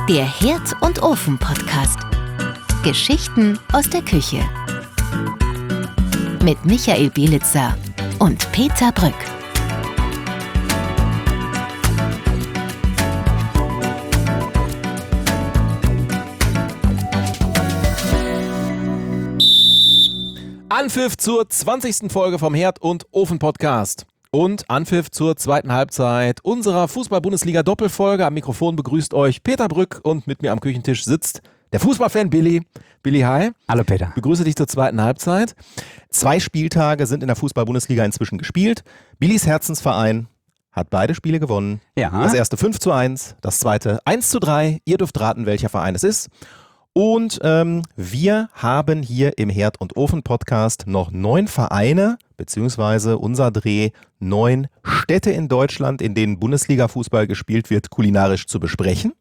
Der Herd- und Ofen-Podcast. Geschichten aus der Küche. Mit Michael Bielitzer und Peter Brück. Anpfiff zur 20. Folge vom Herd- und Ofen-Podcast. Und Anpfiff zur zweiten Halbzeit unserer Fußball-Bundesliga-Doppelfolge. Am Mikrofon begrüßt euch Peter Brück und mit mir am Küchentisch sitzt der Fußballfan Billy. Billy, hi. Hallo Peter. Begrüße dich zur zweiten Halbzeit. 2 Spieltage sind in der Fußball-Bundesliga inzwischen gespielt. Billys Herzensverein hat beide Spiele gewonnen. Ja. Das erste 5:1, das zweite 1:3. Ihr dürft raten, welcher Verein es ist. Und wir haben hier im Herd- und Ofen-Podcast noch 9 Vereine, beziehungsweise unser Dreh 9 Städte in Deutschland, in denen Bundesliga-Fußball gespielt wird, kulinarisch zu besprechen.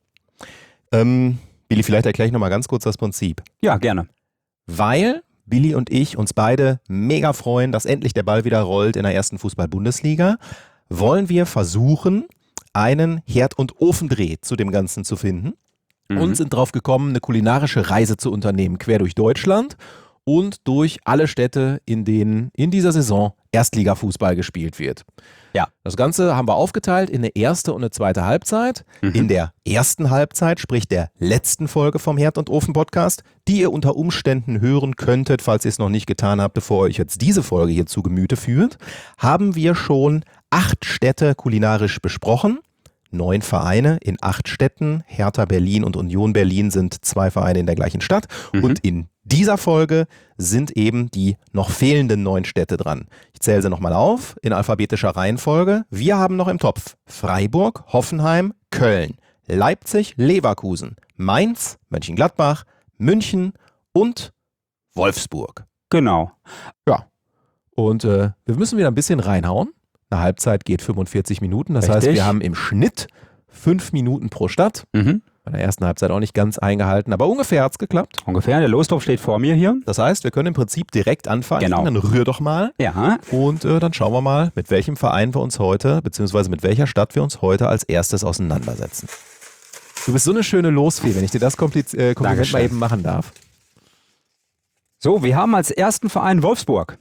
Billy, vielleicht erkläre ich nochmal ganz kurz das Prinzip. Ja, gerne. Weil Billy und ich uns beide mega freuen, dass endlich der Ball wieder rollt in der ersten Fußball-Bundesliga, wollen wir versuchen, einen Herd- und Ofendreh zu dem Ganzen zu finden. Und sind drauf gekommen, eine kulinarische Reise zu unternehmen, quer durch Deutschland und durch alle Städte, in denen in dieser Saison Erstligafußball gespielt wird. Ja. Das Ganze haben wir aufgeteilt in eine erste und eine zweite Halbzeit. In der ersten Halbzeit, sprich der letzten Folge vom Herd- und Ofen-Podcast, die ihr unter Umständen hören könntet, falls ihr es noch nicht getan habt, bevor ihr euch jetzt diese Folge hier zu Gemüte führt, haben wir schon 8 Städte kulinarisch besprochen. 9 Vereine in 8 Städten. Hertha Berlin und Union Berlin sind 2 Vereine in der gleichen Stadt. Und in dieser Folge sind eben die noch fehlenden 9 Städte dran. Ich zähle sie nochmal auf in alphabetischer Reihenfolge. Wir haben noch im Topf Freiburg, Hoffenheim, Köln, Leipzig, Leverkusen, Mainz, Mönchengladbach, München und Wolfsburg. Genau. Ja. Und wir müssen wieder ein bisschen reinhauen. Eine Halbzeit geht 45 Minuten. Das heißt, wir haben im Schnitt 5 Minuten pro Stadt. Bei der ersten Halbzeit auch nicht ganz eingehalten, aber ungefähr hat es geklappt. Ungefähr. Der Lostopf steht vor mir hier. Das heißt, wir können im Prinzip direkt anfangen. Genau. Dann rühr doch mal. Ja. Und dann schauen wir mal, mit welchem Verein wir uns heute, beziehungsweise mit welcher Stadt wir uns heute als erstes auseinandersetzen. Du bist so eine schöne Losfee, wenn ich dir das Kompliment mal eben machen darf. So, wir haben als ersten Verein Wolfsburg.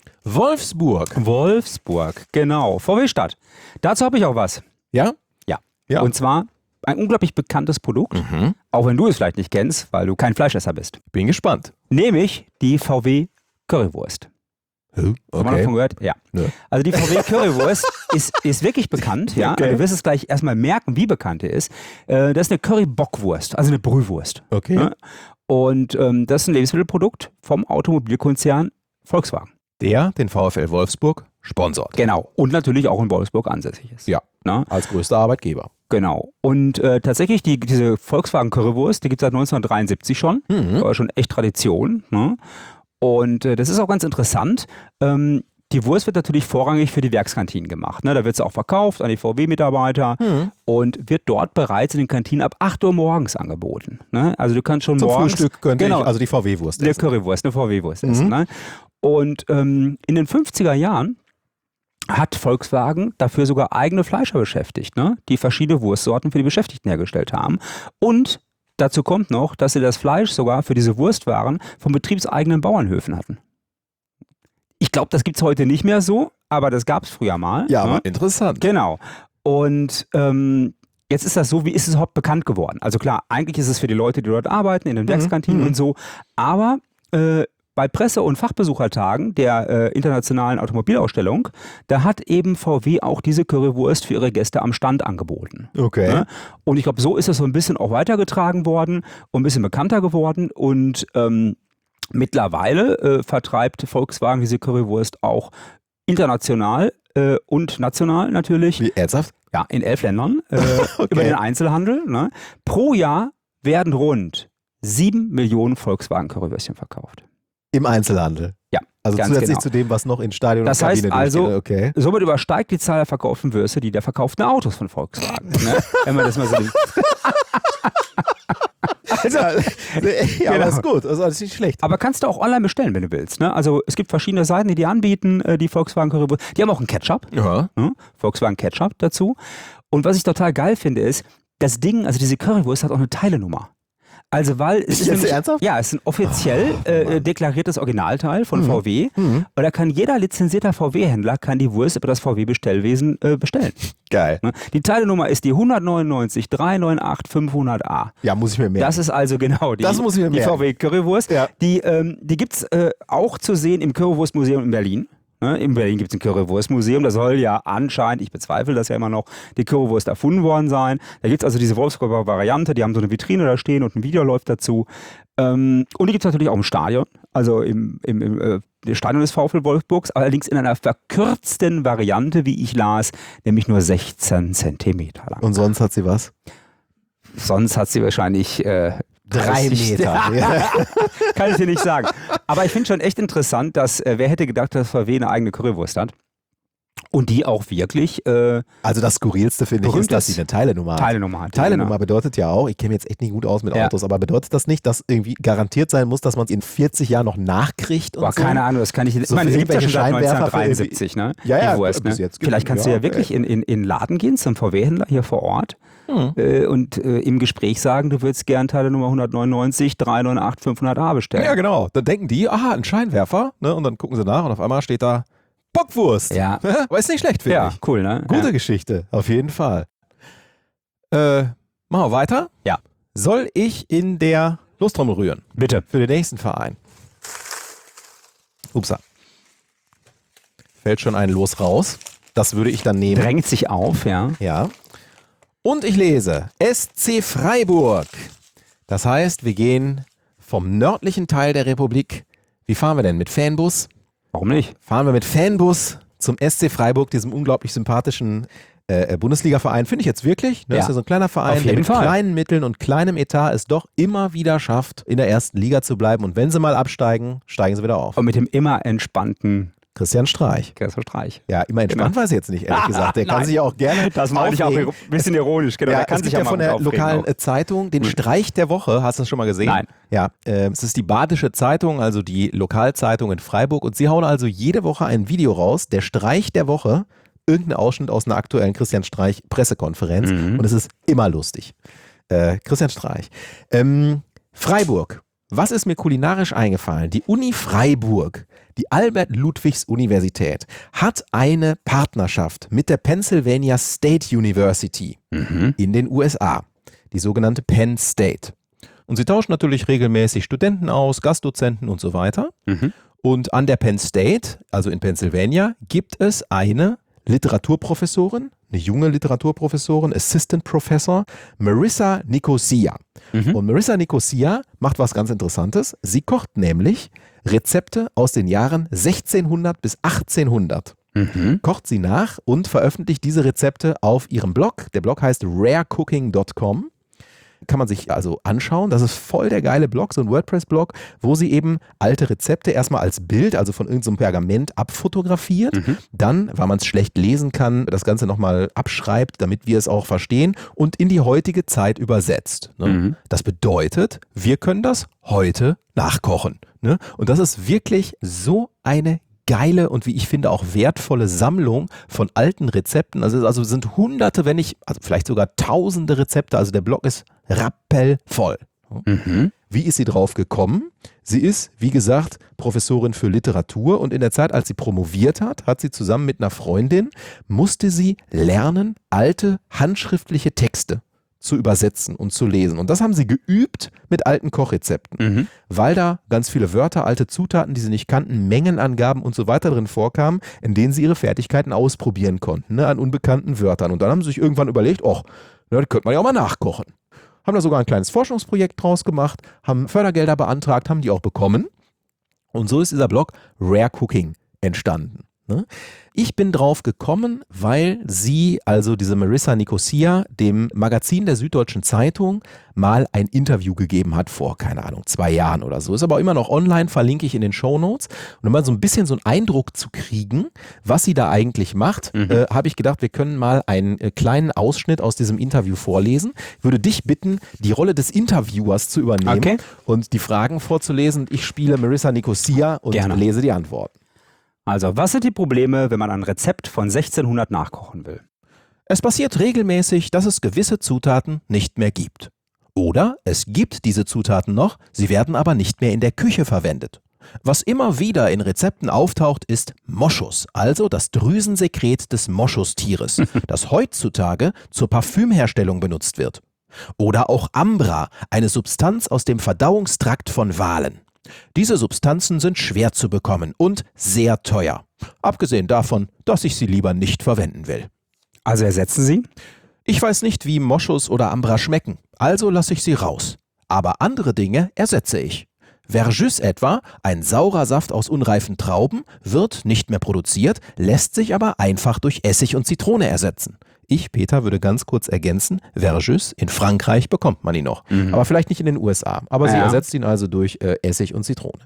Wolfsburg, genau. VW-Stadt. Dazu habe ich auch was. Ja? Ja. Und zwar ein unglaublich bekanntes Produkt, auch wenn du es vielleicht nicht kennst, weil du kein Fleischesser bist. Bin gespannt. Nämlich die VW Currywurst. Okay. Haben wir davon gehört? Ja. Nö. Also die VW Currywurst ist wirklich bekannt. Ja? Okay. Du wirst es gleich erstmal merken, wie bekannt die ist. Das ist eine Curry-Bockwurst, also eine Brühwurst. Okay. Ja? Und das ist ein Lebensmittelprodukt vom Automobilkonzern Volkswagen. Der den VfL Wolfsburg sponsort. Genau. Und natürlich auch in Wolfsburg ansässig ist. Ja, Na? als größter Arbeitgeber. Genau. Und tatsächlich, diese Volkswagen Currywurst, die gibt es seit 1973 schon. Aber schon echt Tradition. Ne? Und das ist auch ganz interessant. Die Wurst wird natürlich vorrangig für die Werkskantinen gemacht. Ne? Da wird sie auch verkauft an die VW-Mitarbeiter und wird dort bereits in den Kantinen ab 8 Uhr morgens angeboten. Ne? Also du kannst schon Zum morgens... Frühstück könnte genau, ich also die VW-Wurst eine essen. Currywurst, eine VW-Wurst essen. Ne? Und in den 50er Jahren hat Volkswagen dafür sogar eigene Fleischer beschäftigt, ne? Die verschiedene Wurstsorten für die Beschäftigten hergestellt haben. Und dazu kommt noch, dass sie das Fleisch sogar für diese Wurstwaren von betriebseigenen Bauernhöfen hatten. Ich glaube, das gibt es heute nicht mehr so, aber das gab es früher mal. Ja, ne? aber interessant. Genau. Und jetzt ist das so, wie ist es überhaupt bekannt geworden? Also klar, eigentlich ist es für die Leute, die dort arbeiten, in den Werkskantinen und so, aber bei Presse- und Fachbesuchertagen der internationalen Automobilausstellung, da hat eben VW auch diese Currywurst für ihre Gäste am Stand angeboten. Okay. Ne? Und ich glaube, so ist es so ein bisschen auch weitergetragen worden und ein bisschen bekannter geworden und mittlerweile vertreibt Volkswagen diese Currywurst auch international und national natürlich. Wie ernsthaft? Ja, in 11 Ländern über den Einzelhandel. Ne? Pro Jahr werden rund 7 Millionen Volkswagen-Currywürstchen verkauft. Im Einzelhandel? Ja, Also ganz zusätzlich genau. zu dem, was noch in Stadion Das und heißt Kabine also, durchgeht. Okay. somit übersteigt die Zahl der verkauften Würste die der verkauften Autos von Volkswagen. Ne? Wenn man das mal so nimmt. Also, ja, Genau. aber ist gut. Also, das ist nicht schlecht. Aber kannst du auch online bestellen, wenn du willst. Ne? Also es gibt verschiedene Seiten, die anbieten, die Volkswagen Currywurst. Die haben auch einen Ketchup. Ja. Ne? Volkswagen Ketchup dazu. Und was ich total geil finde ist, das Ding, also diese Currywurst hat auch eine Teilenummer. Also weil es Ist jetzt ernsthaft? Ja, es ist ein offiziell deklariertes Originalteil von VW. Und da kann jeder lizenzierter VW-Händler die Wurst über das VW-Bestellwesen bestellen. Geil. Ne? Die Teilenummer ist die 199 398 500A. Ja, muss ich mir merken. Das ist also genau die VW-Currywurst. Ja. Die gibt es auch zu sehen im Currywurstmuseum in Berlin. Ne? In Berlin gibt es ein Currywurstmuseum, da soll ja anscheinend, ich bezweifle das ja immer noch, die Currywurst erfunden worden sein. Da gibt es also diese Wolfsburger Variante, die haben so eine Vitrine da stehen und ein Video läuft dazu. Und die gibt es natürlich auch im Stadion, also im Stadion des VfL Wolfsburgs, allerdings in einer verkürzten Variante, wie ich las, nämlich nur 16 Zentimeter lang. Und sonst hat sie was? Sonst hat sie wahrscheinlich 3 Meter. Kann ich dir nicht sagen. Aber ich finde schon echt interessant, dass wer hätte gedacht, dass VW eine eigene Currywurst hat. Und die auch wirklich Also das Skurrilste finde ich ist, dass sie eine Teilenummer hat. Teilenummer genau. bedeutet ja auch, ich kenne mich jetzt echt nicht gut aus mit Autos, aber bedeutet das nicht, dass irgendwie garantiert sein muss, dass man es in 40 Jahren noch nachkriegt? Und Boah, so? keine Ahnung, das kann ich nicht. So Ich meine, die gibt es ja schon seit Scheinwerfer 1973, ne? Ja, die Wurst, bis ne? jetzt Vielleicht kannst du ja wirklich in den Laden gehen, zum VW-Händler hier vor Ort und im Gespräch sagen, du würdest gern Teile Nummer 199 398 500A bestellen. Ja, genau. Dann denken die, aha, ein Scheinwerfer, ne? Und dann gucken sie nach und auf einmal steht da Bockwurst. Ja. Aber ist nicht schlecht, finde Ja, ich. cool, ne? Gute Geschichte, auf jeden Fall. Machen wir weiter? Ja. Soll ich in der Lostrommel rühren? Bitte. Für den nächsten Verein. Upsa. Fällt schon ein Los raus. Das würde ich dann nehmen. Drängt sich auf, ja. Ja. Und ich lese SC Freiburg. Das heißt, wir gehen vom nördlichen Teil der Republik. Wie fahren wir denn? Mit Fanbus? Warum nicht? Fahren wir mit Fanbus zum SC Freiburg, diesem unglaublich sympathischen Bundesliga-Verein. Finde ich jetzt wirklich. Ne? Ja. Ist ja so ein kleiner Verein, Auf der jeden mit Fall. kleinen Mitteln und kleinem Etat es doch immer wieder schafft, in der ersten Liga zu bleiben. Und wenn sie mal absteigen, steigen sie wieder auf. Und mit dem immer entspannten Christian Streich. Gerster Streich. Ja, immer entspannt weiß ich jetzt nicht, ehrlich gesagt. Der kann Nein. sich ja auch gerne Das meine ich auch aufregen. ein bisschen ironisch. Genau. Ja, Der kann es sich gibt ja mal von der aufregen lokalen auch. Zeitung den Streich der Woche. Hast du das schon mal gesehen? Nein. Ja, es ist die Badische Zeitung, also die Lokalzeitung in Freiburg. Und sie hauen also jede Woche ein Video raus, der Streich der Woche, irgendein Ausschnitt aus einer aktuellen Christian Streich Pressekonferenz. Und es ist immer lustig. Christian Streich. Freiburg. Was ist mir kulinarisch eingefallen? Die Uni Freiburg, die Albert-Ludwigs-Universität, hat eine Partnerschaft mit der Pennsylvania State University in den USA, die sogenannte Penn State. Und sie tauschen natürlich regelmäßig Studenten aus, Gastdozenten und so weiter. Und an der Penn State, also in Pennsylvania, gibt es eine Literaturprofessorin, eine junge Literaturprofessorin, Assistant Professor, Marissa Nicosia. Und Marissa Nicosia macht was ganz Interessantes. Sie kocht nämlich Rezepte aus den Jahren 1600 bis 1800. Kocht sie nach und veröffentlicht diese Rezepte auf ihrem Blog. Der Blog heißt rarecooking.com. Kann man sich also anschauen. Das ist voll der geile Blog, so ein WordPress-Blog, wo sie eben alte Rezepte erstmal als Bild, also von irgendeinem Pergament abfotografiert. Dann, weil man es schlecht lesen kann, das Ganze nochmal abschreibt, damit wir es auch verstehen und in die heutige Zeit übersetzt. Ne? Das bedeutet, wir können das heute nachkochen. Ne? Und das ist wirklich so eine geile und wie ich finde auch wertvolle Sammlung von alten Rezepten. Also sind hunderte, wenn nicht, also vielleicht sogar tausende Rezepte. Also der Blog ist rappelvoll. Wie ist sie drauf gekommen? Sie ist, wie gesagt, Professorin für Literatur und in der Zeit, als sie promoviert hat sie zusammen mit einer Freundin, musste sie lernen, alte handschriftliche Texte zu übersetzen und zu lesen. Und das haben sie geübt mit alten Kochrezepten, weil da ganz viele Wörter, alte Zutaten, die sie nicht kannten, Mengenangaben und so weiter drin vorkamen, in denen sie ihre Fertigkeiten ausprobieren konnten, ne, an unbekannten Wörtern. Und dann haben sie sich irgendwann überlegt, das könnte man ja auch mal nachkochen. Haben da sogar ein kleines Forschungsprojekt draus gemacht, haben Fördergelder beantragt, haben die auch bekommen. Und so ist dieser Blog Rare Cooking entstanden. Ne? Ich bin drauf gekommen, weil sie, also diese Marissa Nicosia, dem Magazin der Süddeutschen Zeitung mal ein Interview gegeben hat vor, keine Ahnung, 2 Jahren oder so. Ist aber immer noch online, verlinke ich in den Shownotes. Und um mal so ein bisschen so einen Eindruck zu kriegen, was sie da eigentlich macht, habe ich gedacht, wir können mal einen kleinen Ausschnitt aus diesem Interview vorlesen. Ich würde dich bitten, die Rolle des Interviewers zu übernehmen und die Fragen vorzulesen. Ich spiele Marissa Nicosia und lese die Antworten. Also, was sind die Probleme, wenn man ein Rezept von 1600 nachkochen will? Es passiert regelmäßig, dass es gewisse Zutaten nicht mehr gibt. Oder es gibt diese Zutaten noch, sie werden aber nicht mehr in der Küche verwendet. Was immer wieder in Rezepten auftaucht, ist Moschus, also das Drüsensekret des Moschustieres, das heutzutage zur Parfümherstellung benutzt wird. Oder auch Ambra, eine Substanz aus dem Verdauungstrakt von Walen. Diese Substanzen sind schwer zu bekommen und sehr teuer. Abgesehen davon, dass ich sie lieber nicht verwenden will. Also ersetzen Sie? Ich weiß nicht, wie Moschus oder Ambra schmecken, also lasse ich sie raus. Aber andere Dinge ersetze ich. Verjus etwa, ein saurer Saft aus unreifen Trauben, wird nicht mehr produziert, lässt sich aber einfach durch Essig und Zitrone ersetzen. Ich, Peter, würde ganz kurz ergänzen, Verjus, in Frankreich bekommt man ihn noch, aber vielleicht nicht in den USA. Aber sie ersetzt ihn also durch Essig und Zitrone.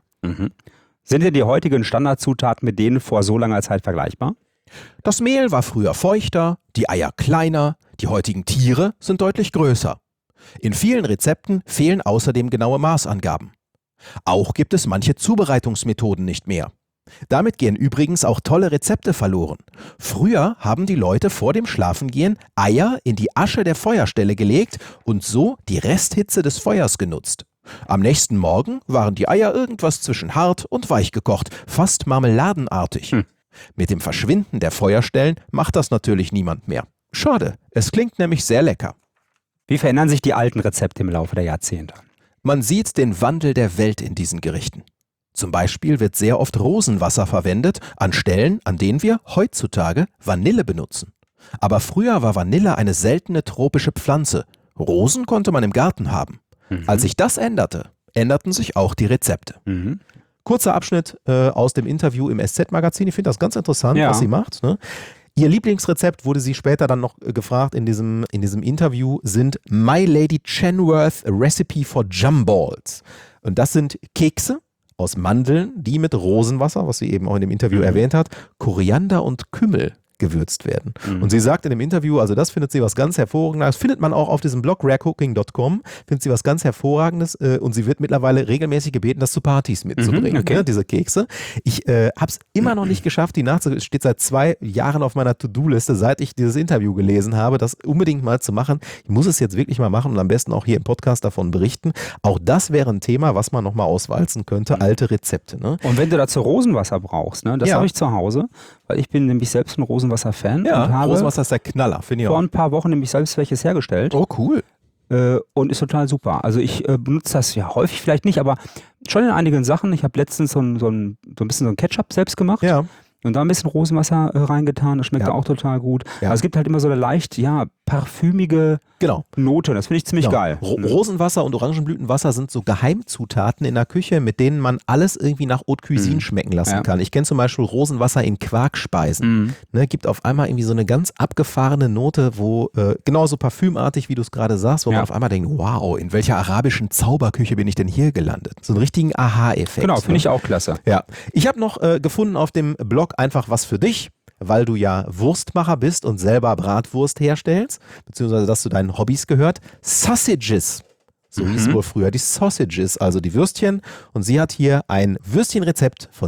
Sind denn die heutigen Standardzutaten mit denen vor so langer Zeit vergleichbar? Das Mehl war früher feuchter, die Eier kleiner, die heutigen Tiere sind deutlich größer. In vielen Rezepten fehlen außerdem genaue Maßangaben. Auch gibt es manche Zubereitungsmethoden nicht mehr. Damit gehen übrigens auch tolle Rezepte verloren. Früher haben die Leute vor dem Schlafengehen Eier in die Asche der Feuerstelle gelegt und so die Resthitze des Feuers genutzt. Am nächsten Morgen waren die Eier irgendwas zwischen hart und weich gekocht, fast marmeladenartig. Mit dem Verschwinden der Feuerstellen macht das natürlich niemand mehr. Schade, es klingt nämlich sehr lecker. Wie verändern sich die alten Rezepte im Laufe der Jahrzehnte? Man sieht den Wandel der Welt in diesen Gerichten. Zum Beispiel wird sehr oft Rosenwasser verwendet, an Stellen, an denen wir heutzutage Vanille benutzen. Aber früher war Vanille eine seltene tropische Pflanze. Rosen konnte man im Garten haben. Als sich das änderte, änderten sich auch die Rezepte. Kurzer Abschnitt aus dem Interview im SZ-Magazin. Ich finde das ganz interessant, was sie macht. Ne? Ihr Lieblingsrezept, wurde sie später dann noch gefragt in diesem Interview, sind My Lady Chenworth Recipe for Jumballs. Und das sind Kekse aus Mandeln, die mit Rosenwasser, was sie eben auch in dem Interview erwähnt hat, Koriander und Kümmel gewürzt werden. Und sie sagt in dem Interview, also das findet sie was ganz Hervorragendes, das findet man auch auf diesem Blog rarecooking.com, findet sie was ganz Hervorragendes und sie wird mittlerweile regelmäßig gebeten, das zu Partys mitzubringen, ne, diese Kekse. Ich habe es immer noch nicht geschafft, die nachzugehen. Es steht seit 2 Jahren auf meiner To-Do-Liste, seit ich dieses Interview gelesen habe, das unbedingt mal zu machen. Ich muss es jetzt wirklich mal machen und am besten auch hier im Podcast davon berichten. Auch das wäre ein Thema, was man nochmal auswalzen könnte, alte Rezepte. Ne? Und wenn du dazu Rosenwasser brauchst, ne, das habe ich zu Hause, weil ich bin nämlich selbst ein Rosenwasser-Fan und habe Rosenwasser ist der Knaller, finde ich auch. Vor ein paar Wochen nämlich selbst welches hergestellt. Oh, cool. Und ist total super. Also ich benutze das ja häufig vielleicht nicht, aber schon in einigen Sachen. Ich habe letztens so ein bisschen so ein Ketchup selbst gemacht. Ja. Und da ein bisschen Rosenwasser reingetan, das schmeckt auch total gut. Ja. Also es gibt halt immer so eine leicht, parfümige Note, das finde ich ziemlich geil. Rosenwasser und Orangenblütenwasser sind so Geheimzutaten in der Küche, mit denen man alles irgendwie nach Haute Cuisine schmecken lassen kann. Ich kenne zum Beispiel Rosenwasser in Quarkspeisen. Ne, gibt auf einmal irgendwie so eine ganz abgefahrene Note, wo genauso parfümartig, wie du es gerade sagst, wo man auf einmal denkt, wow, in welcher arabischen Zauberküche bin ich denn hier gelandet? So einen richtigen Aha-Effekt. Genau, finde ich auch klasse. Ja. Ich habe noch gefunden auf dem Blog einfach was für dich, weil du ja Wurstmacher bist und selber Bratwurst herstellst, beziehungsweise das zu deinen Hobbys gehört. Sausages, so hießen wohl früher die Sausages, also die Würstchen. Und sie hat hier ein Würstchenrezept von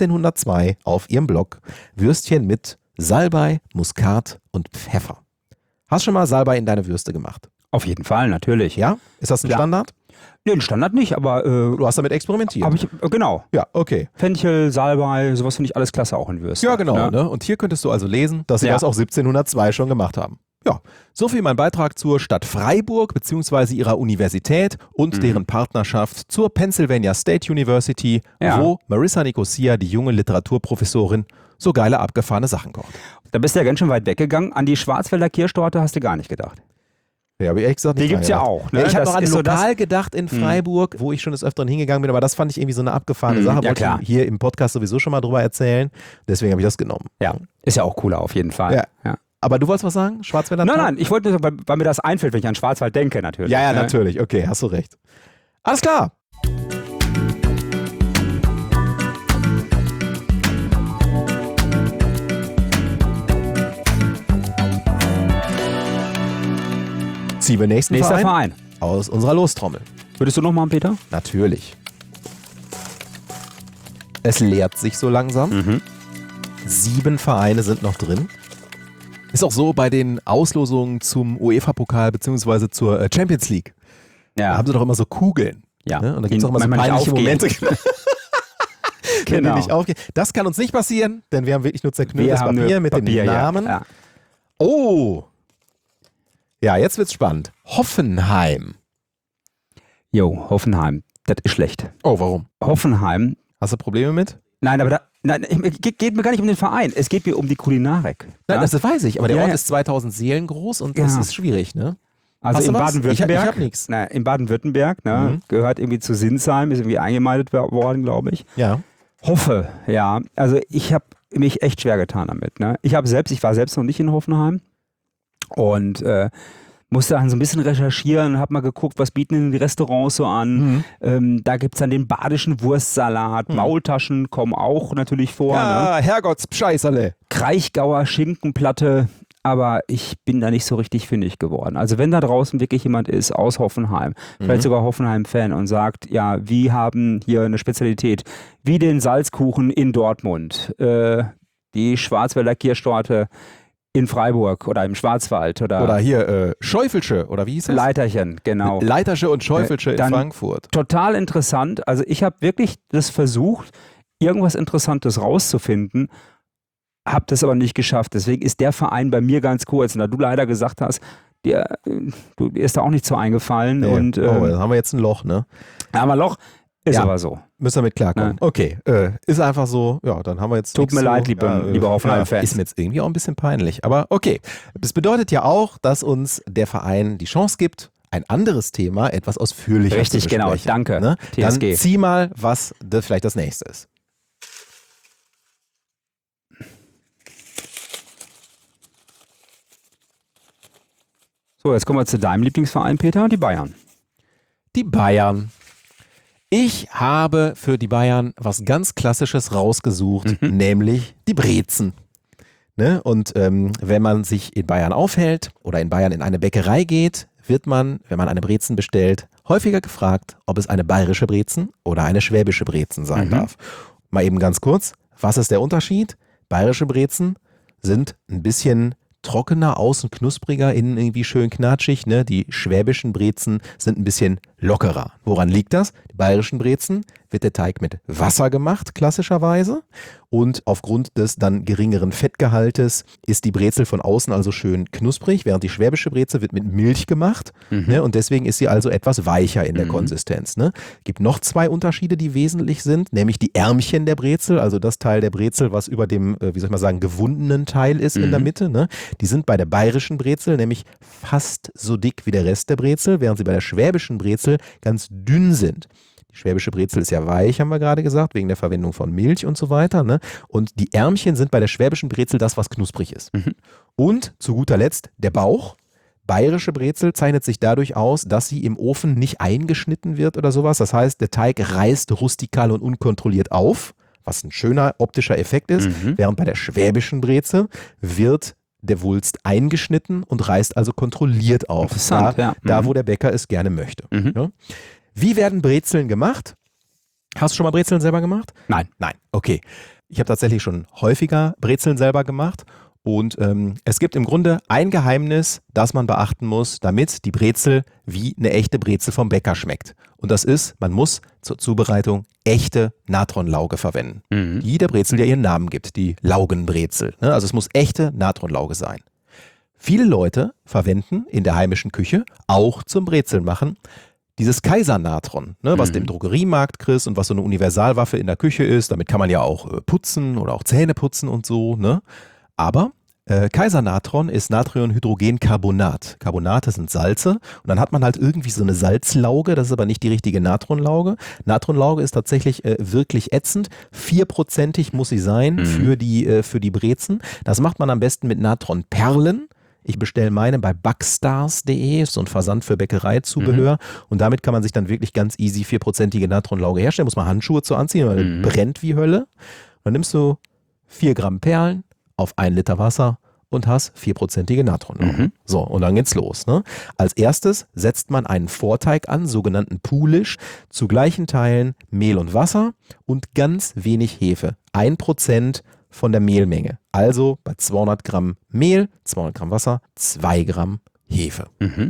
1702 auf ihrem Blog. Würstchen mit Salbei, Muskat und Pfeffer. Hast du schon mal Salbei in deine Würste gemacht? Auf jeden Fall, natürlich. Ja? Ist das ein Standard? Nee, ein Standard nicht, aber... du hast damit experimentiert? Genau. Ja, okay. Fenchel, Salbei, sowas finde ich alles klasse auch in Würsten. Ja, genau. Ne? Und hier könntest du also lesen, dass sie das auch 1702 schon gemacht haben. Ja, soviel mein Beitrag zur Stadt Freiburg bzw. ihrer Universität und deren Partnerschaft zur Pennsylvania State University, wo Marissa Nicosia, die junge Literaturprofessorin, so geile abgefahrene Sachen kocht. Da bist du ja ganz schön weit weggegangen. An die Schwarzwälder Kirschtorte hast du gar nicht gedacht. Ja, habe ich ehrlich gesagt nicht. Die gibt es ja auch. Ne? Ich habe noch an ein Lokal gedacht in Freiburg, wo ich schon des Öfteren hingegangen bin, aber das fand ich irgendwie so eine abgefahrene Sache. Wollte ich hier im Podcast sowieso schon mal drüber erzählen. Deswegen habe ich das genommen. Ja, ist ja auch cooler auf jeden Fall. Ja. Aber du wolltest was sagen? Schwarzwälder? Nein, ich wollte nur, weil mir das einfällt, wenn ich an Schwarzwald denke, natürlich. Ja, natürlich. Okay, hast du recht. Alles klar. Ziehen wir nächsten Verein aus unserer Lostrommel. Würdest du noch mal, Peter? Natürlich. Es leert sich so langsam. 7 Vereine sind noch drin. Ist auch so bei den Auslosungen zum UEFA-Pokal bzw. zur Champions League. Da haben sie doch immer so Kugeln. Ja. Ne? Und da gibt es auch immer so manchmal nicht peinliche aufgehen. Momente. Wenn die nicht aufgehen. Das kann uns nicht passieren, denn wir haben wirklich nur zerknülltes Papier mit den Namen. Ja. Oh! Ja, jetzt wird's spannend. Hoffenheim. Jo, Hoffenheim. Das ist schlecht. Oh, warum? Hoffenheim. Hast du Probleme mit? Nein, aber es geht mir gar nicht um den Verein. Es geht mir um die Kulinarik. Nein, ja? das weiß ich. Aber der Ja, Ort ja. ist 2000 Seelen groß und das ist schwierig, ne? Also Hast in du was? Baden-Württemberg. Ich hab nichts. In Baden-Württemberg, ne, gehört irgendwie zu Sinsheim, ist irgendwie eingemeindet worden, glaube ich. Ja. Hoffe, ja. Also ich habe mich echt schwer getan damit. Ne? Ich war selbst noch nicht in Hoffenheim und musste dann so ein bisschen recherchieren, habe mal geguckt, was bieten denn die Restaurants so an. Da gibt es dann den badischen Wurstsalat, Maultaschen kommen auch natürlich vor. Ja, Ne? Herrgottspscheißerle. Kraichgauer Schinkenplatte, aber ich bin da nicht so richtig fündig geworden. Also wenn da draußen wirklich jemand ist aus Hoffenheim, vielleicht sogar Hoffenheim-Fan und sagt, ja, wir haben hier eine Spezialität, wie den Salzkuchen in Dortmund, die Schwarzwälder Kirschtorte in Freiburg oder im Schwarzwald Oder hier Schäufelsche, oder wie hieß das? Leiterchen, genau. Leitersche und Schäufelsche in dann Frankfurt. Total interessant. Also ich habe wirklich das versucht, irgendwas Interessantes rauszufinden, habe das aber nicht geschafft. Deswegen ist der Verein bei mir ganz kurz. Und da du leider gesagt hast, dir ist da auch nicht so eingefallen. Nee. Und, dann haben wir jetzt ein Loch, ne? aber Loch ist aber so. Müssen wir mit klarkommen. Ne? Okay, ist einfach so. Ja, dann haben wir jetzt. Tut mir leid, so, lieber Hoffenheim-Fans. Ist mir jetzt irgendwie auch ein bisschen peinlich. Aber okay. Das bedeutet ja auch, dass uns der Verein die Chance gibt, ein anderes Thema etwas ausführlicher Richtig, zu besprechen. genau. Danke. Ne? Dann TSG. zieh mal, was vielleicht das nächste ist. So, jetzt kommen wir zu deinem Lieblingsverein, Peter, die Bayern. Die Bayern. Ich habe für die Bayern was ganz Klassisches rausgesucht, nämlich die Brezen. Ne? Und wenn man sich in Bayern aufhält oder in Bayern in eine Bäckerei geht, wird man, wenn man eine Brezen bestellt, häufiger gefragt, ob es eine bayerische Brezen oder eine schwäbische Brezen sein darf. Mal eben ganz kurz, was ist der Unterschied? Bayerische Brezen sind ein bisschen trockener, außen knuspriger, innen irgendwie schön knatschig. Ne? Die schwäbischen Brezen sind ein bisschen lockerer. Woran liegt das? Die bayerischen Brezen wird der Teig mit Wasser gemacht, klassischerweise. Und aufgrund des dann geringeren Fettgehaltes ist die Brezel von außen also schön knusprig, während die schwäbische Brezel wird mit Milch gemacht. Ne? Und deswegen ist sie also etwas weicher in der Konsistenz. Ne? Gibt noch zwei Unterschiede, die wesentlich sind, nämlich die Ärmchen der Brezel, also das Teil der Brezel, was über dem, wie soll ich mal sagen, gewundenen Teil ist in der Mitte. Ne? Die sind bei der bayerischen Brezel nämlich fast so dick wie der Rest der Brezel, während sie bei der schwäbischen Brezel ganz dünn sind. Die schwäbische Brezel ist ja weich, haben wir gerade gesagt, wegen der Verwendung von Milch und so weiter. Ne? Und die Ärmchen sind bei der schwäbischen Brezel das, was knusprig ist. Und zu guter Letzt der Bauch. Bayerische Brezel zeichnet sich dadurch aus, dass sie im Ofen nicht eingeschnitten wird oder sowas. Das heißt, der Teig reißt rustikal und unkontrolliert auf, was ein schöner optischer Effekt ist. Während bei der schwäbischen Brezel wird der Wulst eingeschnitten und reißt also kontrolliert auf. Interessant, Da, wo der Bäcker es gerne möchte. Ja? Wie werden Brezeln gemacht? Hast du schon mal Brezeln selber gemacht? Nein. Nein, okay. Ich habe tatsächlich schon häufiger Brezeln selber gemacht und es gibt im Grunde ein Geheimnis, das man beachten muss, damit die Brezel wie eine echte Brezel vom Bäcker schmeckt. Und das ist, man muss zur Zubereitung echte Natronlauge verwenden, die der Brezel ja ihren Namen gibt, die Laugenbrezel. Ne? Also es muss echte Natronlauge sein. Viele Leute verwenden in der heimischen Küche, auch zum Brezelmachen, dieses Kaisernatron, ne, was du im Drogeriemarkt kriegst und was so eine Universalwaffe in der Küche ist. Damit kann man ja auch putzen oder auch Zähne putzen und so. Ne? Aber Kaisernatron ist Natriumhydrogencarbonat. Carbonate sind Salze und dann hat man halt irgendwie so eine Salzlauge, das ist aber nicht die richtige Natronlauge. Natronlauge ist tatsächlich wirklich ätzend. 4%ig muss sie sein für die Brezen. Das macht man am besten mit Natronperlen. Ich bestelle meine bei backstars.de, ist so ein Versand für Bäckereizubehör und damit kann man sich dann wirklich ganz easy 4%ige Natronlauge herstellen. Muss man Handschuhe zu anziehen, weil das brennt wie Hölle. Dann nimmst du 4 Gramm Perlen auf 1 Liter Wasser und hast 4%ige Natronlauge. So, und dann geht's los. Ne? Als erstes setzt man einen Vorteig an, sogenannten Poolish, zu gleichen Teilen Mehl und Wasser und ganz wenig Hefe. 1% von der Mehlmenge. Also bei 200 Gramm Mehl, 200 Gramm Wasser, 2 Gramm Hefe.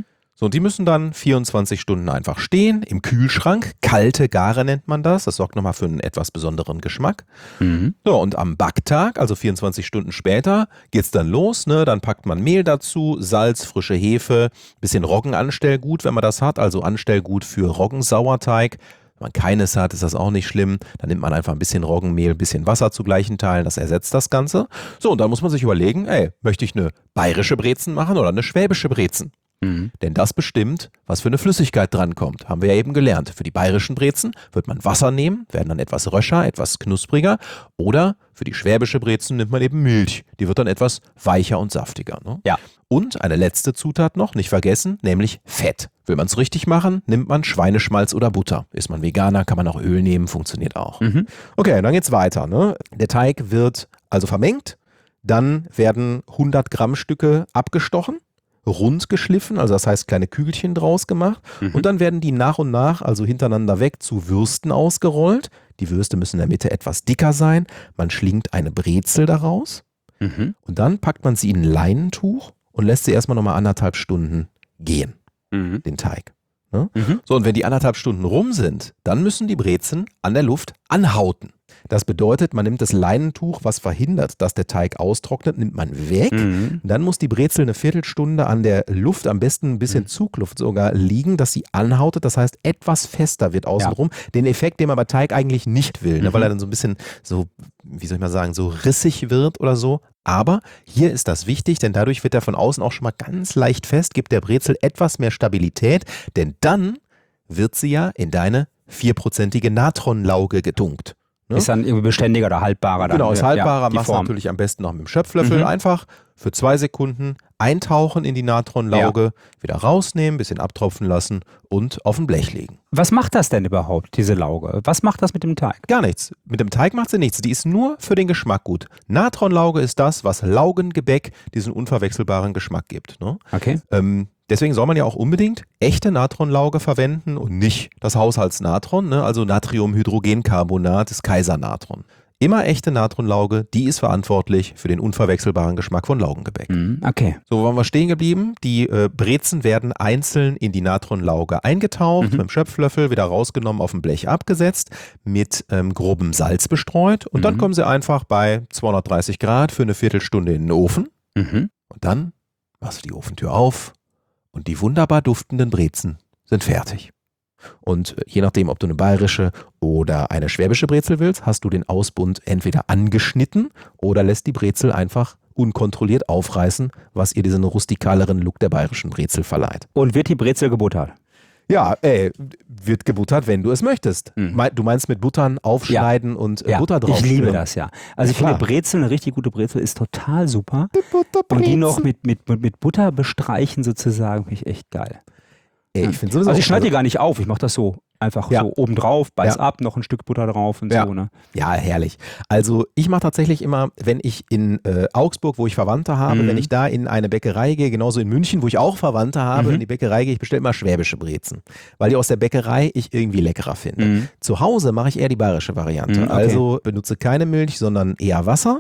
So, und die müssen dann 24 Stunden einfach stehen, im Kühlschrank. Kalte Gare nennt man das. Das sorgt nochmal für einen etwas besonderen Geschmack. So, und am Backtag, also 24 Stunden später, geht's dann los. Ne? Dann packt man Mehl dazu, Salz, frische Hefe, bisschen Roggenanstellgut, wenn man das hat. Also Anstellgut für Roggensauerteig. Wenn man keines hat, ist das auch nicht schlimm. Dann nimmt man einfach ein bisschen Roggenmehl, ein bisschen Wasser zu gleichen Teilen. Das ersetzt das Ganze. So, und dann muss man sich überlegen, möchte ich eine bayerische Brezen machen oder eine schwäbische Brezen? Denn das bestimmt, was für eine Flüssigkeit drankommt. Haben wir ja eben gelernt. Für die bayerischen Brezen wird man Wasser nehmen, werden dann etwas röscher, etwas knuspriger. Oder für die schwäbische Brezen nimmt man eben Milch. Die wird dann etwas weicher und saftiger. Ne? Ja. Und eine letzte Zutat noch, nicht vergessen, nämlich Fett. Will man es richtig machen, nimmt man Schweineschmalz oder Butter. Ist man Veganer, kann man auch Öl nehmen, funktioniert auch. Okay, dann geht's weiter. Ne? Der Teig wird also vermengt. Dann werden 100 Gramm Stücke abgestochen, rund geschliffen, also das heißt kleine Kügelchen draus gemacht. Und dann werden die nach und nach, also hintereinander weg, zu Würsten ausgerollt. Die Würste müssen in der Mitte etwas dicker sein. Man schlingt eine Brezel daraus und dann packt man sie in ein Leinentuch und lässt sie erstmal nochmal 1,5 Stunden gehen, den Teig. Ne? So, und wenn die 1,5 Stunden rum sind, dann müssen die Brezen an der Luft anhauten. Das bedeutet, man nimmt das Leinentuch, was verhindert, dass der Teig austrocknet, nimmt man weg. Dann muss die Brezel eine Viertelstunde an der Luft, am besten ein bisschen Zugluft sogar, liegen, dass sie anhautet. Das heißt, etwas fester wird außenrum. Ja. Den Effekt, den man bei Teig eigentlich nicht will, ne, weil er dann so ein bisschen so, wie soll ich mal sagen, so rissig wird oder so. Aber hier ist das wichtig, denn dadurch wird er von außen auch schon mal ganz leicht fest, gibt der Brezel etwas mehr Stabilität, denn dann wird sie ja in deine 4%ige Natronlauge getunkt. Ne? Ist dann irgendwie beständiger oder haltbarer. Dann, genau, ist haltbarer, machst du Form. natürlich am besten noch mit dem Schöpflöffel. Einfach für 2 Sekunden eintauchen in die Natronlauge, wieder rausnehmen, bisschen abtropfen lassen und auf ein Blech legen. Was macht das denn überhaupt, diese Lauge? Was macht das mit dem Teig? Gar nichts. Mit dem Teig macht sie nichts. Die ist nur für den Geschmack gut. Natronlauge ist das, was Laugengebäck diesen unverwechselbaren Geschmack gibt. Ne? Okay. Deswegen soll man ja auch unbedingt echte Natronlauge verwenden und nicht das Haushaltsnatron, ne? Also Natriumhydrogencarbonat, das Kaisernatron. Immer echte Natronlauge, die ist verantwortlich für den unverwechselbaren Geschmack von Laugengebäck. Okay. So, wo waren wir stehen geblieben? Die Brezen werden einzeln in die Natronlauge eingetaucht, mit dem Schöpflöffel wieder rausgenommen, auf dem Blech abgesetzt, mit grobem Salz bestreut und dann kommen sie einfach bei 230 Grad für eine Viertelstunde in den Ofen. Und dann machst du die Ofentür auf und die wunderbar duftenden Brezen sind fertig. Und je nachdem, ob du eine bayerische oder eine schwäbische Brezel willst, hast du den Ausbund entweder angeschnitten oder lässt die Brezel einfach unkontrolliert aufreißen, was ihr diesen rustikaleren Look der bayerischen Brezel verleiht. Und wird die Brezel gebuttert? Ja, wird gebuttert, wenn du es möchtest. Du meinst mit Buttern aufschneiden und Butter drauf? Ich liebe das, ja. Also ich finde Brezel, eine richtig gute Brezel ist total super. Und die noch mit Butter bestreichen sozusagen, finde ich echt geil. Ich finde sowieso. Also ich schneide die gar nicht auf, ich mache das so. Einfach so oben drauf, beiß ab, noch ein Stück Butter drauf und so. Ne? Ja, herrlich. Also ich mache tatsächlich immer, wenn ich in Augsburg, wo ich Verwandte habe, wenn ich da in eine Bäckerei gehe, genauso in München, wo ich auch Verwandte habe, in die Bäckerei gehe, ich bestelle immer schwäbische Brezen, weil die aus der Bäckerei ich irgendwie leckerer finde. Zu Hause mache ich eher die bayerische Variante. Okay. Also benutze keine Milch, sondern eher Wasser.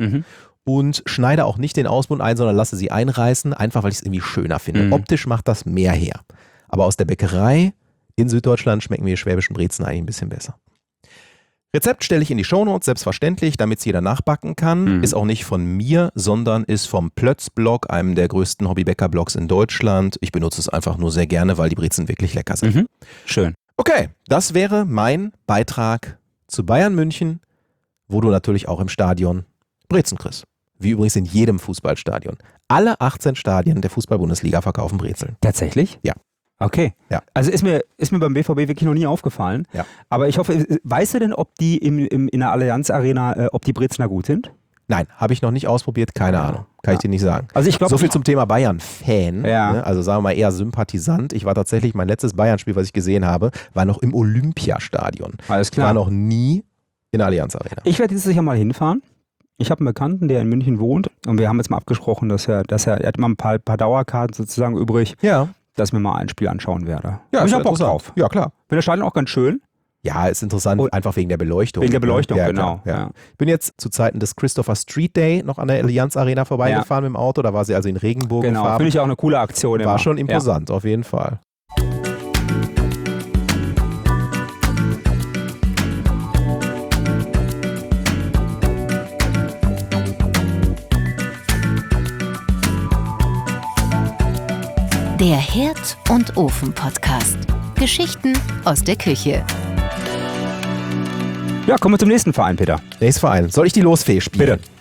Und schneide auch nicht den Ausbund ein, sondern lasse sie einreißen, einfach weil ich es irgendwie schöner finde. Optisch macht das mehr her. Aber aus der Bäckerei in Süddeutschland schmecken mir die schwäbischen Brezen eigentlich ein bisschen besser. Rezept stelle ich in die Shownotes, selbstverständlich, damit es jeder nachbacken kann. Ist auch nicht von mir, sondern ist vom Plötz-Blog, einem der größten Hobbybäcker-Blogs in Deutschland. Ich benutze es einfach nur sehr gerne, weil die Brezen wirklich lecker sind. Schön. Okay, das wäre mein Beitrag zu Bayern München, wo du natürlich auch im Stadion Brezen kriegst. Wie übrigens in jedem Fußballstadion. Alle 18 Stadien der Fußball-Bundesliga verkaufen Brezeln. Tatsächlich? Ja. Okay. Ja. Also ist mir beim BVB wirklich noch nie aufgefallen. Ja. Aber ich hoffe, weißt du denn, ob die in der Allianz Arena, ob die Brezen da gut sind? Nein, habe ich noch nicht ausprobiert, keine Ahnung. Kann ich dir nicht sagen. Also ich glaube, so viel zum Thema Bayern-Fan. Ne? Also sagen wir mal eher Sympathisant. Ich war tatsächlich, mein letztes Bayern-Spiel, was ich gesehen habe, war noch im Olympiastadion. Alles klar. War noch nie in der Allianz Arena. Ich werde jetzt sicher mal hinfahren. Ich habe einen Bekannten, der in München wohnt und wir haben jetzt mal abgesprochen, dass er hat immer ein paar Dauerkarten sozusagen übrig. Ja. Dass ich mir mal ein Spiel anschauen werde. Ja, ich habe Bock drauf. Ja, klar. Finde das Stadion auch ganz schön. Ja, ist interessant, einfach wegen der Beleuchtung. Wegen der Beleuchtung, ja, genau. Ja. Ich bin jetzt zu Zeiten des Christopher Street Day noch an der Allianz Arena vorbeigefahren mit dem Auto. Da war sie also in Regenbogenfarben. Genau, finde ich auch eine coole Aktion. War schon imposant, auf jeden Fall. Der Herd- und Ofen-Podcast. Geschichten aus der Küche. Ja, kommen wir zum nächsten Verein, Peter. Nächster Verein. Soll ich die Losfee spielen? Bitte.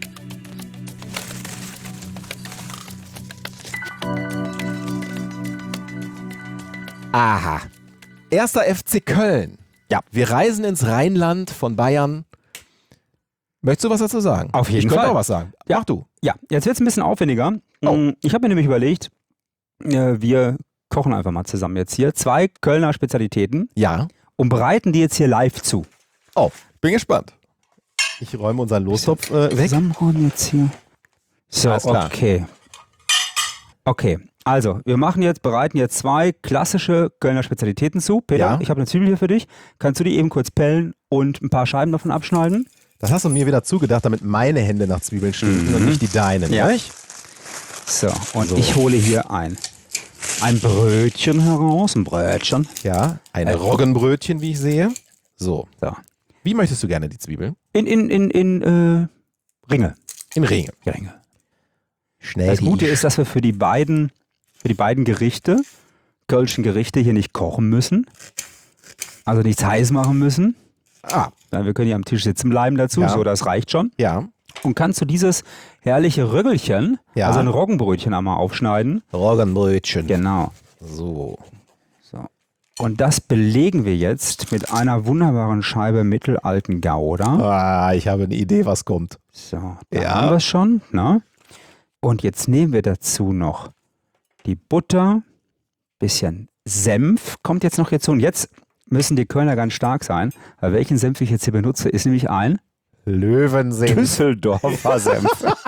Aha. Erster FC Köln. Ja. Wir reisen ins Rheinland von Bayern. Möchtest du was dazu sagen? Auf jeden Ich könnte Fall. auch was sagen. Ja. Mach du. Ja, jetzt wird es ein bisschen aufwendiger. Oh. Ich habe mir nämlich überlegt, wir kochen einfach mal zusammen jetzt hier 2 Kölner Spezialitäten Ja. und bereiten die jetzt hier live zu. Oh, bin gespannt. Ich räume unseren Lostopf weg. Zusammenräumen jetzt hier. So, Alles klar. okay. Okay, also wir bereiten jetzt 2 klassische Kölner Spezialitäten zu. Peter, Ja. ich habe eine Zwiebel hier für dich. Kannst du die eben kurz pellen und ein paar Scheiben davon abschneiden? Das hast du mir wieder zugedacht, damit meine Hände nach Zwiebeln stinken und nicht die deinen. Ja. Nicht? So, und So. ich hole hier ein Brötchen heraus, ein Brötchen. Ja, ein Roggenbrötchen, wie ich sehe. So. So. Wie möchtest du gerne die Zwiebeln? In Ringe. In Ringe. Ringe. Schnell. Das Gute ist, dass wir für die beiden Gerichte, Kölschen Gerichte, hier nicht kochen müssen. Also nichts heiß machen müssen. Wir können hier am Tisch sitzen bleiben dazu, Ja. so das reicht schon. Ja. Und kannst du dieses herrliche Röggelchen, Ja. also ein Roggenbrötchen einmal aufschneiden. Roggenbrötchen. Genau. So. So. Und das belegen wir jetzt mit einer wunderbaren Scheibe mittelalten Gouda. Ich habe eine Idee, was kommt. So, da Ja. haben wir es schon. Ne? Und jetzt nehmen wir dazu noch die Butter, bisschen Senf kommt jetzt noch dazu. Und jetzt müssen die Kölner ganz stark sein, weil welchen Senf ich jetzt hier benutze, ist nämlich ein Löwensenf. Düsseldorfer Senf.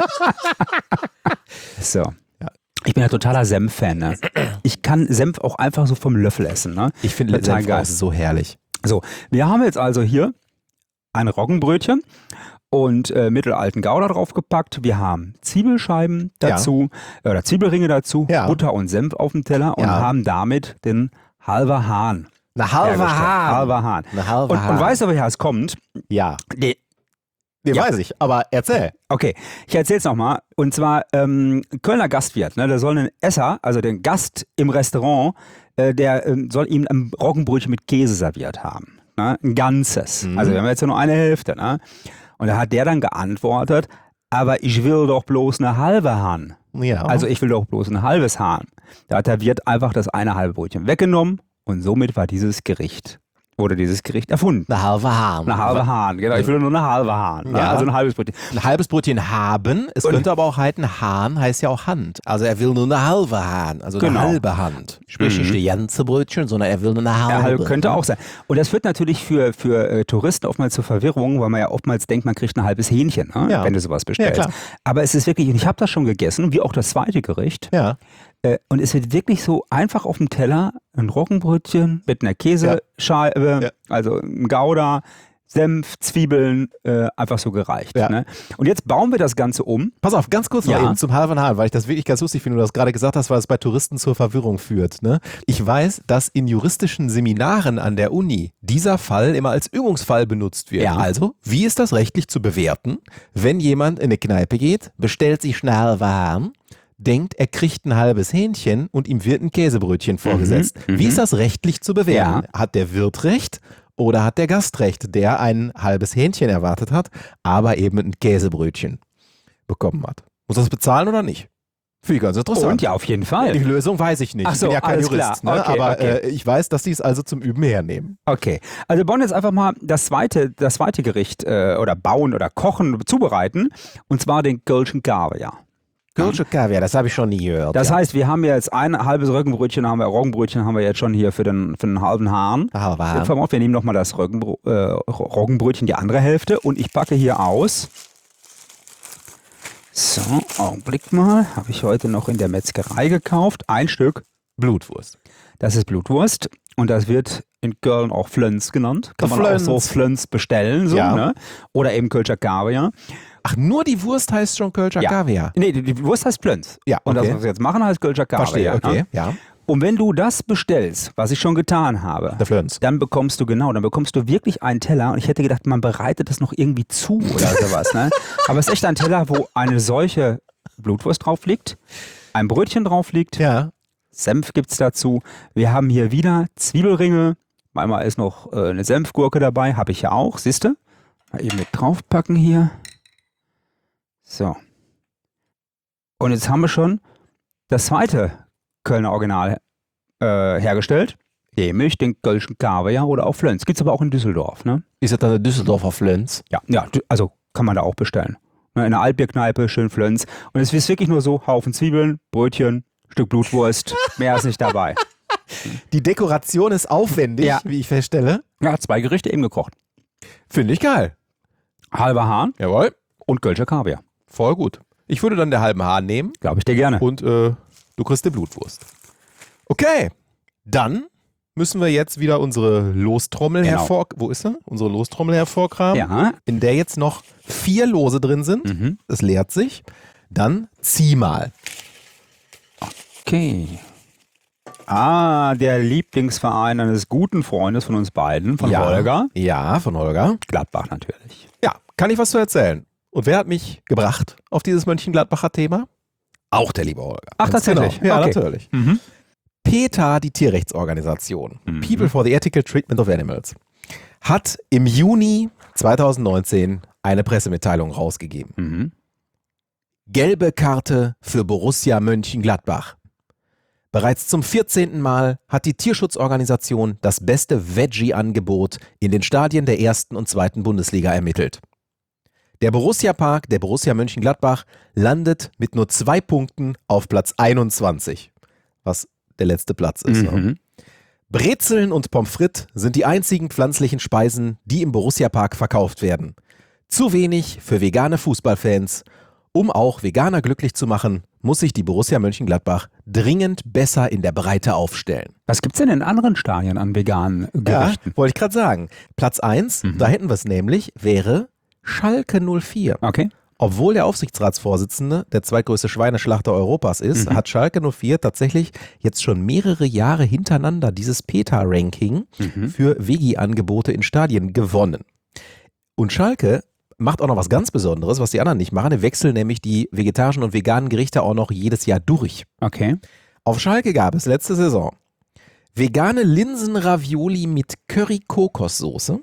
So. Ja. Ich bin ja totaler Senf-Fan. Ne? Ich kann Senf auch einfach so vom Löffel essen. Ne? Ich finde Total Senf geil. auch so herrlich. So, wir haben jetzt also hier ein Roggenbrötchen und mittelalten Gouda draufgepackt. Wir haben Zwiebelscheiben dazu, oder Zwiebelringe dazu, Ja. Butter und Senf auf dem Teller und Ja. haben damit den halber Hahn. Eine halbe hergestellt. Hahn. Halber Hahn. Eine halbe Und Hahn. weißt du, woher es kommt? Ja. Nee. Den Ja. weiß ich, aber erzähl. Okay, ich erzähl's nochmal. Und zwar Kölner Gastwirt, ne, der soll einen Esser, also den Gast im Restaurant, der soll ihm ein Roggenbrötchen mit Käse serviert haben. Ne? Ein ganzes. Mhm. Also wir haben jetzt ja nur eine Hälfte. Ne? Und da hat der dann geantwortet, aber ich will doch bloß eine halbe Hahn. Ja. Also ich will doch bloß ein halbes Hahn. Da hat der Wirt einfach das eine halbe Brötchen weggenommen und somit war dieses Gericht erfunden. eine halbe Hahn. Eine halbe Hahn, genau. Ich will nur eine halbe Hahn. Ne? Ja. Also ein halbes Brötchen. Ein halbes Brötchen haben. Es Und- könnte aber auch heißen, Hahn heißt ja auch Hand. Also er will nur eine halbe Hahn, also Genau. eine halbe Hand. Sprich nicht die ganze Brötchen, sondern er will nur eine halbe. Ja, könnte auch sein. Und das führt natürlich für Touristen oftmals zur Verwirrung, weil man ja oftmals denkt, man kriegt ein halbes Hähnchen, ne? Ja. wenn du sowas bestellst. Ja, klar. Aber es ist wirklich, und ich habe das schon gegessen, wie auch das zweite Gericht. Ja. Und es wird wirklich so einfach auf dem Teller ein Roggenbrötchen mit einer Käsescheibe, Ja. also ein Gouda, Senf, Zwiebeln, einfach so gereicht. Ja. Ne? Und jetzt bauen wir das Ganze um. Pass auf, ganz kurz noch Ja. eben zum halben Hahn, weil ich das wirklich ganz lustig finde, du das gerade gesagt hast, weil es bei Touristen zur Verwirrung führt. Ne? Ich weiß, dass in juristischen Seminaren an der Uni dieser Fall immer als Übungsfall benutzt wird. Ja. Also, wie ist das rechtlich zu bewerten, wenn jemand in eine Kneipe geht, bestellt sich eine halbe Hahn, denkt, er kriegt ein halbes Hähnchen und ihm wird ein Käsebrötchen vorgesetzt. Wie ist das rechtlich zu bewerten? Hat der Wirt recht oder hat der Gast recht, der ein halbes Hähnchen erwartet hat, aber eben ein Käsebrötchen bekommen hat? Muss er das bezahlen oder nicht? Finde ich ganz interessant. Und ja, auf jeden Fall. Die Lösung weiß ich nicht. Ach so, ich bin ja kein alles Jurist, klar. ne? Okay, aber okay. Ich weiß, dass die es also zum Üben hernehmen. Okay, also wir bauen jetzt einfach mal das zweite Gericht oder bauen oder kochen, zubereiten, und zwar den Kölschen Kaviar. Kölsche Kaviar, das habe ich schon nie gehört. Das heißt, wir haben jetzt ein halbes Roggenbrötchen haben wir jetzt schon hier für den halben Hahn. Halbe Hahn. Pass mal auf, wir nehmen nochmal das Roggenbrötchen, die andere Hälfte, und ich packe hier aus. So, Augenblick mal, habe ich heute noch in der Metzgerei gekauft. Ein Stück, Blutwurst. das ist Blutwurst, und das wird in Köln auch Flöns genannt. Kann man auch so Flöns bestellen, so, Ja. ne? Oder eben Kölscher Kaviar. Ach, nur die Wurst heißt schon Kölscher Kaviar? Nee, die Wurst heißt Flöns. Ja, Und das, okay. was wir jetzt machen, heißt Kölscher Kaviar. Verstehe, okay, Ne? ja. Und wenn du das bestellst, was ich schon getan habe, Der Flöns. dann bekommst du wirklich einen Teller, und ich hätte gedacht, man bereitet das noch irgendwie zu oder sowas. Ne? Aber es ist echt ein Teller, wo eine solche Blutwurst drauf liegt, ein Brötchen drauf liegt, Ja. Senf gibt es dazu. Wir haben hier wieder Zwiebelringe. Einmal ist noch eine Senfgurke dabei, habe ich ja auch, siehst du? Mal eben mit draufpacken hier. So. Und jetzt haben wir schon das zweite Kölner Original hergestellt. Nämlich den Kölschen Kaviar oder auch Flöns. Gibt es aber auch in Düsseldorf, ne? Ist das dann der Düsseldorfer Flöns? Ja, also kann man da auch bestellen. In einer Altbierkneipe, schön Flöns. Und es ist wirklich nur so, Haufen Zwiebeln, Brötchen, Stück Blutwurst, mehr ist nicht dabei. Die Dekoration ist aufwendig, wie ich feststelle. Ja, 2 Gerichte eben gekocht. Finde ich geil. Halber Hahn Jawohl. und Kölscher Kaviar. Voll gut. Ich würde dann der halben Hahn nehmen. Glaube ich dir gerne. Und du kriegst die Blutwurst. Okay, dann müssen wir jetzt wieder unsere Lostrommel Wo ist sie? Unsere Lostrommel hervorkramen. Ja. In der jetzt noch 4 Lose drin sind. Mhm. Das leert sich. Dann zieh mal. Okay. Der Lieblingsverein eines guten Freundes von uns beiden, von Holger. Ja, von Holger. Gladbach natürlich. Ja, kann ich was zu erzählen. Und wer hat mich gebracht auf dieses Mönchengladbacher Thema? Auch der liebe Holger. Ach, Ganz tatsächlich? Genau. Ja, Okay. natürlich. Mhm. PETA, die Tierrechtsorganisation, People for the Ethical Treatment of Animals, hat im Juni 2019 eine Pressemitteilung rausgegeben. Mhm. Gelbe Karte für Borussia Mönchengladbach. Bereits zum 14. Mal hat die Tierschutzorganisation das beste Veggie-Angebot in den Stadien der 1. und 2. Bundesliga ermittelt. Der Borussia-Park der Borussia Mönchengladbach landet mit nur 2 Punkten auf Platz 21, was der letzte Platz ist. Mhm. Brezeln und Pommes frites sind die einzigen pflanzlichen Speisen, die im Borussia-Park verkauft werden. Zu wenig für vegane Fußballfans. Um auch Veganer glücklich zu machen, muss sich die Borussia Mönchengladbach dringend besser in der Breite aufstellen. Was gibt es denn in anderen Stadien an veganen Gerichten? Ja, wollte ich gerade sagen. Platz 1, da hätten wir es nämlich, wäre Schalke 04. Okay. Obwohl der Aufsichtsratsvorsitzende der zweitgrößte Schweineschlachter Europas ist, hat Schalke 04 tatsächlich jetzt schon mehrere Jahre hintereinander dieses PETA-Ranking für Veggie-Angebote in Stadien gewonnen. Und Schalke macht auch noch was ganz Besonderes, was die anderen nicht machen. Die wechseln nämlich die vegetarischen und veganen Gerichte auch noch jedes Jahr durch. Okay. Auf Schalke gab es letzte Saison vegane Linsenravioli mit Curry-Kokossoße,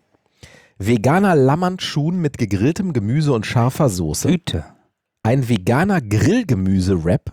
veganer Lammertschuhn mit gegrilltem Gemüse und scharfer Soße, Güte. ein veganer Grillgemüse-Wrap,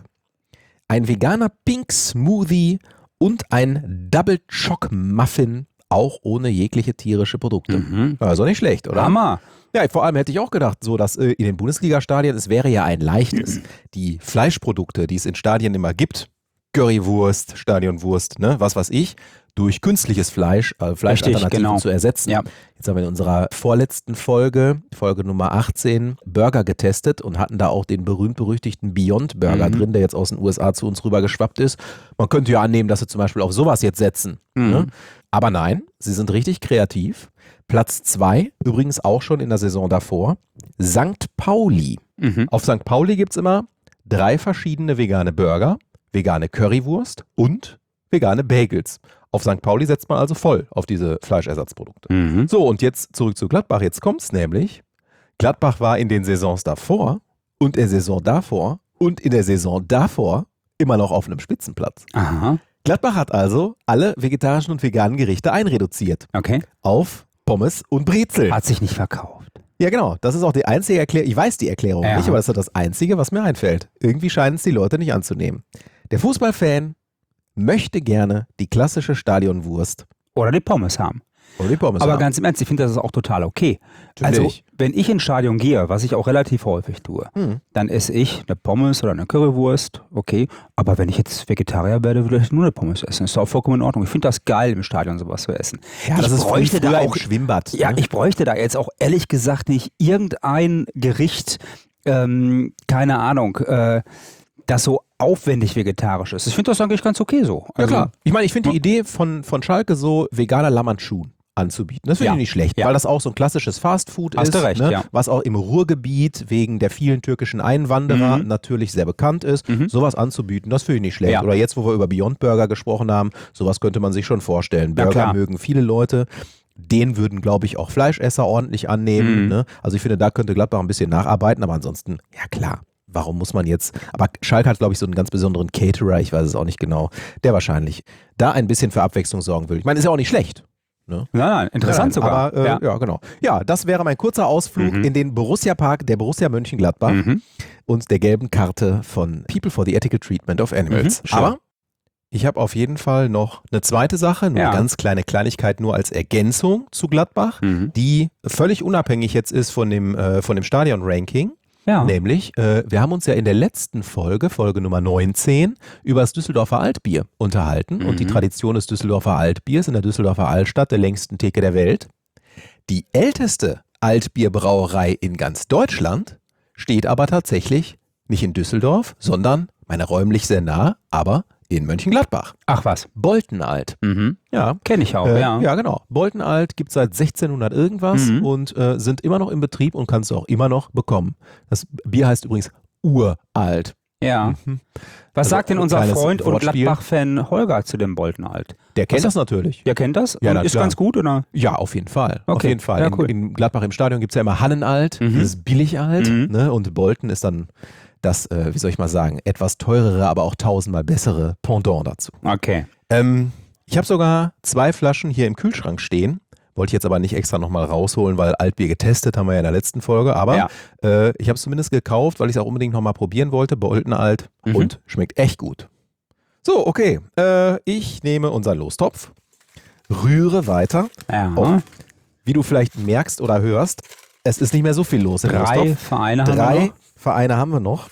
ein veganer Pink Smoothie und ein Double Choc Muffin, auch ohne jegliche tierische Produkte. Also nicht schlecht, oder? Hammer. Ja, vor allem hätte ich auch gedacht, so dass in den Bundesliga-Stadien, es wäre ja ein leichtes, die Fleischprodukte, die es in Stadien immer gibt, Currywurst, Stadionwurst, ne, was weiß ich, durch künstliches Fleisch, Fleischalternativen zu ersetzen. Ja. Jetzt haben wir in unserer vorletzten Folge Nummer 18, Burger getestet und hatten da auch den berühmt-berüchtigten Beyond Burger drin, der jetzt aus den USA zu uns rüber geschwappt ist. Man könnte ja annehmen, dass sie zum Beispiel auf sowas jetzt setzen. Ne? Aber nein, sie sind richtig kreativ. Platz 2, übrigens auch schon in der Saison davor, St. Pauli. Auf St. Pauli gibt es immer 3 verschiedene vegane Burger, vegane Currywurst und vegane Bagels. Auf St. Pauli setzt man also voll auf diese Fleischersatzprodukte. So, und jetzt zurück zu Gladbach. Jetzt kommt es nämlich. Gladbach war in den Saisons davor und in der Saison davor und in der Saison davor immer noch auf einem Spitzenplatz. Aha. Gladbach hat also alle vegetarischen und veganen Gerichte einreduziert Okay. auf Pommes und Brezel. Hat sich nicht verkauft. Ja, genau. Das ist auch die einzige Erklärung. Ich weiß die Erklärung nicht, aber das ist das Einzige, was mir einfällt. Irgendwie scheinen es die Leute nicht anzunehmen. Der Fußballfan möchte gerne die klassische Stadionwurst Oder die Pommes haben. oder die Pommes Aber haben. ganz im Ernst, ich finde, das ist auch total okay. Also, Natürlich. wenn ich ins Stadion gehe, was ich auch relativ häufig tue, dann esse ich eine Pommes oder eine Currywurst, okay. Aber wenn ich jetzt Vegetarier werde, würde ich nur eine Pommes essen. Ist auch vollkommen in Ordnung. Ich finde das geil, im Stadion sowas zu essen. Ja, ich das ist bräuchte früher da im auch Schwimmbad. Ja, ne? ich bräuchte da jetzt auch ehrlich gesagt nicht irgendein Gericht, keine Ahnung, das so aufwendig vegetarisch ist. Ich finde das eigentlich ganz okay so. Ja, klar. Ich meine, ich finde die Idee von Schalke so veganer Lammertschuhn anzubieten. Das finde Ja. ich nicht schlecht, Ja. weil das auch so ein klassisches Fastfood Hast ist, du recht, ne? ja. Was auch im Ruhrgebiet wegen der vielen türkischen Einwanderer natürlich sehr bekannt ist. Sowas anzubieten, das finde ich nicht schlecht. Ja. Oder jetzt, wo wir über Beyond Burger gesprochen haben, sowas könnte man sich schon vorstellen. Ja, Burger klar. mögen viele Leute. Den würden, glaube ich, auch Fleischesser ordentlich annehmen. Ne? Also ich finde, da könnte Gladbach ein bisschen nacharbeiten, aber ansonsten, ja klar, warum muss man jetzt, aber Schalke hat, glaube ich, so einen ganz besonderen Caterer, ich weiß es auch nicht genau, der wahrscheinlich da ein bisschen für Abwechslung sorgen will. Ich meine, ist ja auch nicht schlecht. Ne? Nein, interessant sogar. Aber ja, genau. Ja, das wäre mein kurzer Ausflug in den Borussia-Park der Borussia Mönchengladbach und der gelben Karte von People for the Ethical Treatment of Animals. Aber ich habe auf jeden Fall noch eine zweite Sache, eine ganz kleine Kleinigkeit nur als Ergänzung zu Gladbach, die völlig unabhängig jetzt ist von dem Stadion-Ranking. Ja. Nämlich, wir haben uns ja in der letzten Folge Nummer 19, über das Düsseldorfer Altbier unterhalten und die Tradition des Düsseldorfer Altbiers in der Düsseldorfer Altstadt, der längsten Theke der Welt. Die älteste Altbierbrauerei in ganz Deutschland steht aber tatsächlich nicht in Düsseldorf, sondern, meine räumlich sehr nah, aber in Mönchengladbach. Ach was. Boltenalt. Ja. Kenne ich auch, ja. Ja, genau. Boltenalt gibt es seit 1600 irgendwas und sind immer noch im Betrieb und kannst du auch immer noch bekommen. Das Bier heißt übrigens Uralt. Ja. Was sagt denn unser Freund und Gladbach-Fan Holger zu dem Boltenalt? Der kennt das natürlich. Der kennt das? Ja, und ist ganz gut, oder? Ja, auf jeden Fall. Okay. Auf jeden Fall. Ja, cool. In Gladbach im Stadion gibt es ja immer Hannenalt, das ist Billigalt, ne? Und Bolten ist dann das, wie soll ich mal sagen, etwas teurere, aber auch 1000-mal bessere Pendant dazu. Okay. Ich habe sogar 2 Flaschen hier im Kühlschrank stehen. Wollte ich jetzt aber nicht extra nochmal rausholen, weil Altbier getestet haben wir ja in der letzten Folge. Aber ich habe es zumindest gekauft, weil ich es auch unbedingt nochmal probieren wollte. Boltenalt und schmeckt echt gut. So, okay. Ich nehme unseren Lostopf, rühre weiter. Ja. Und wie du vielleicht merkst oder hörst, es ist nicht mehr so viel los im Lostopf. 3 Vereine haben wir noch. 3 Vereine haben wir noch.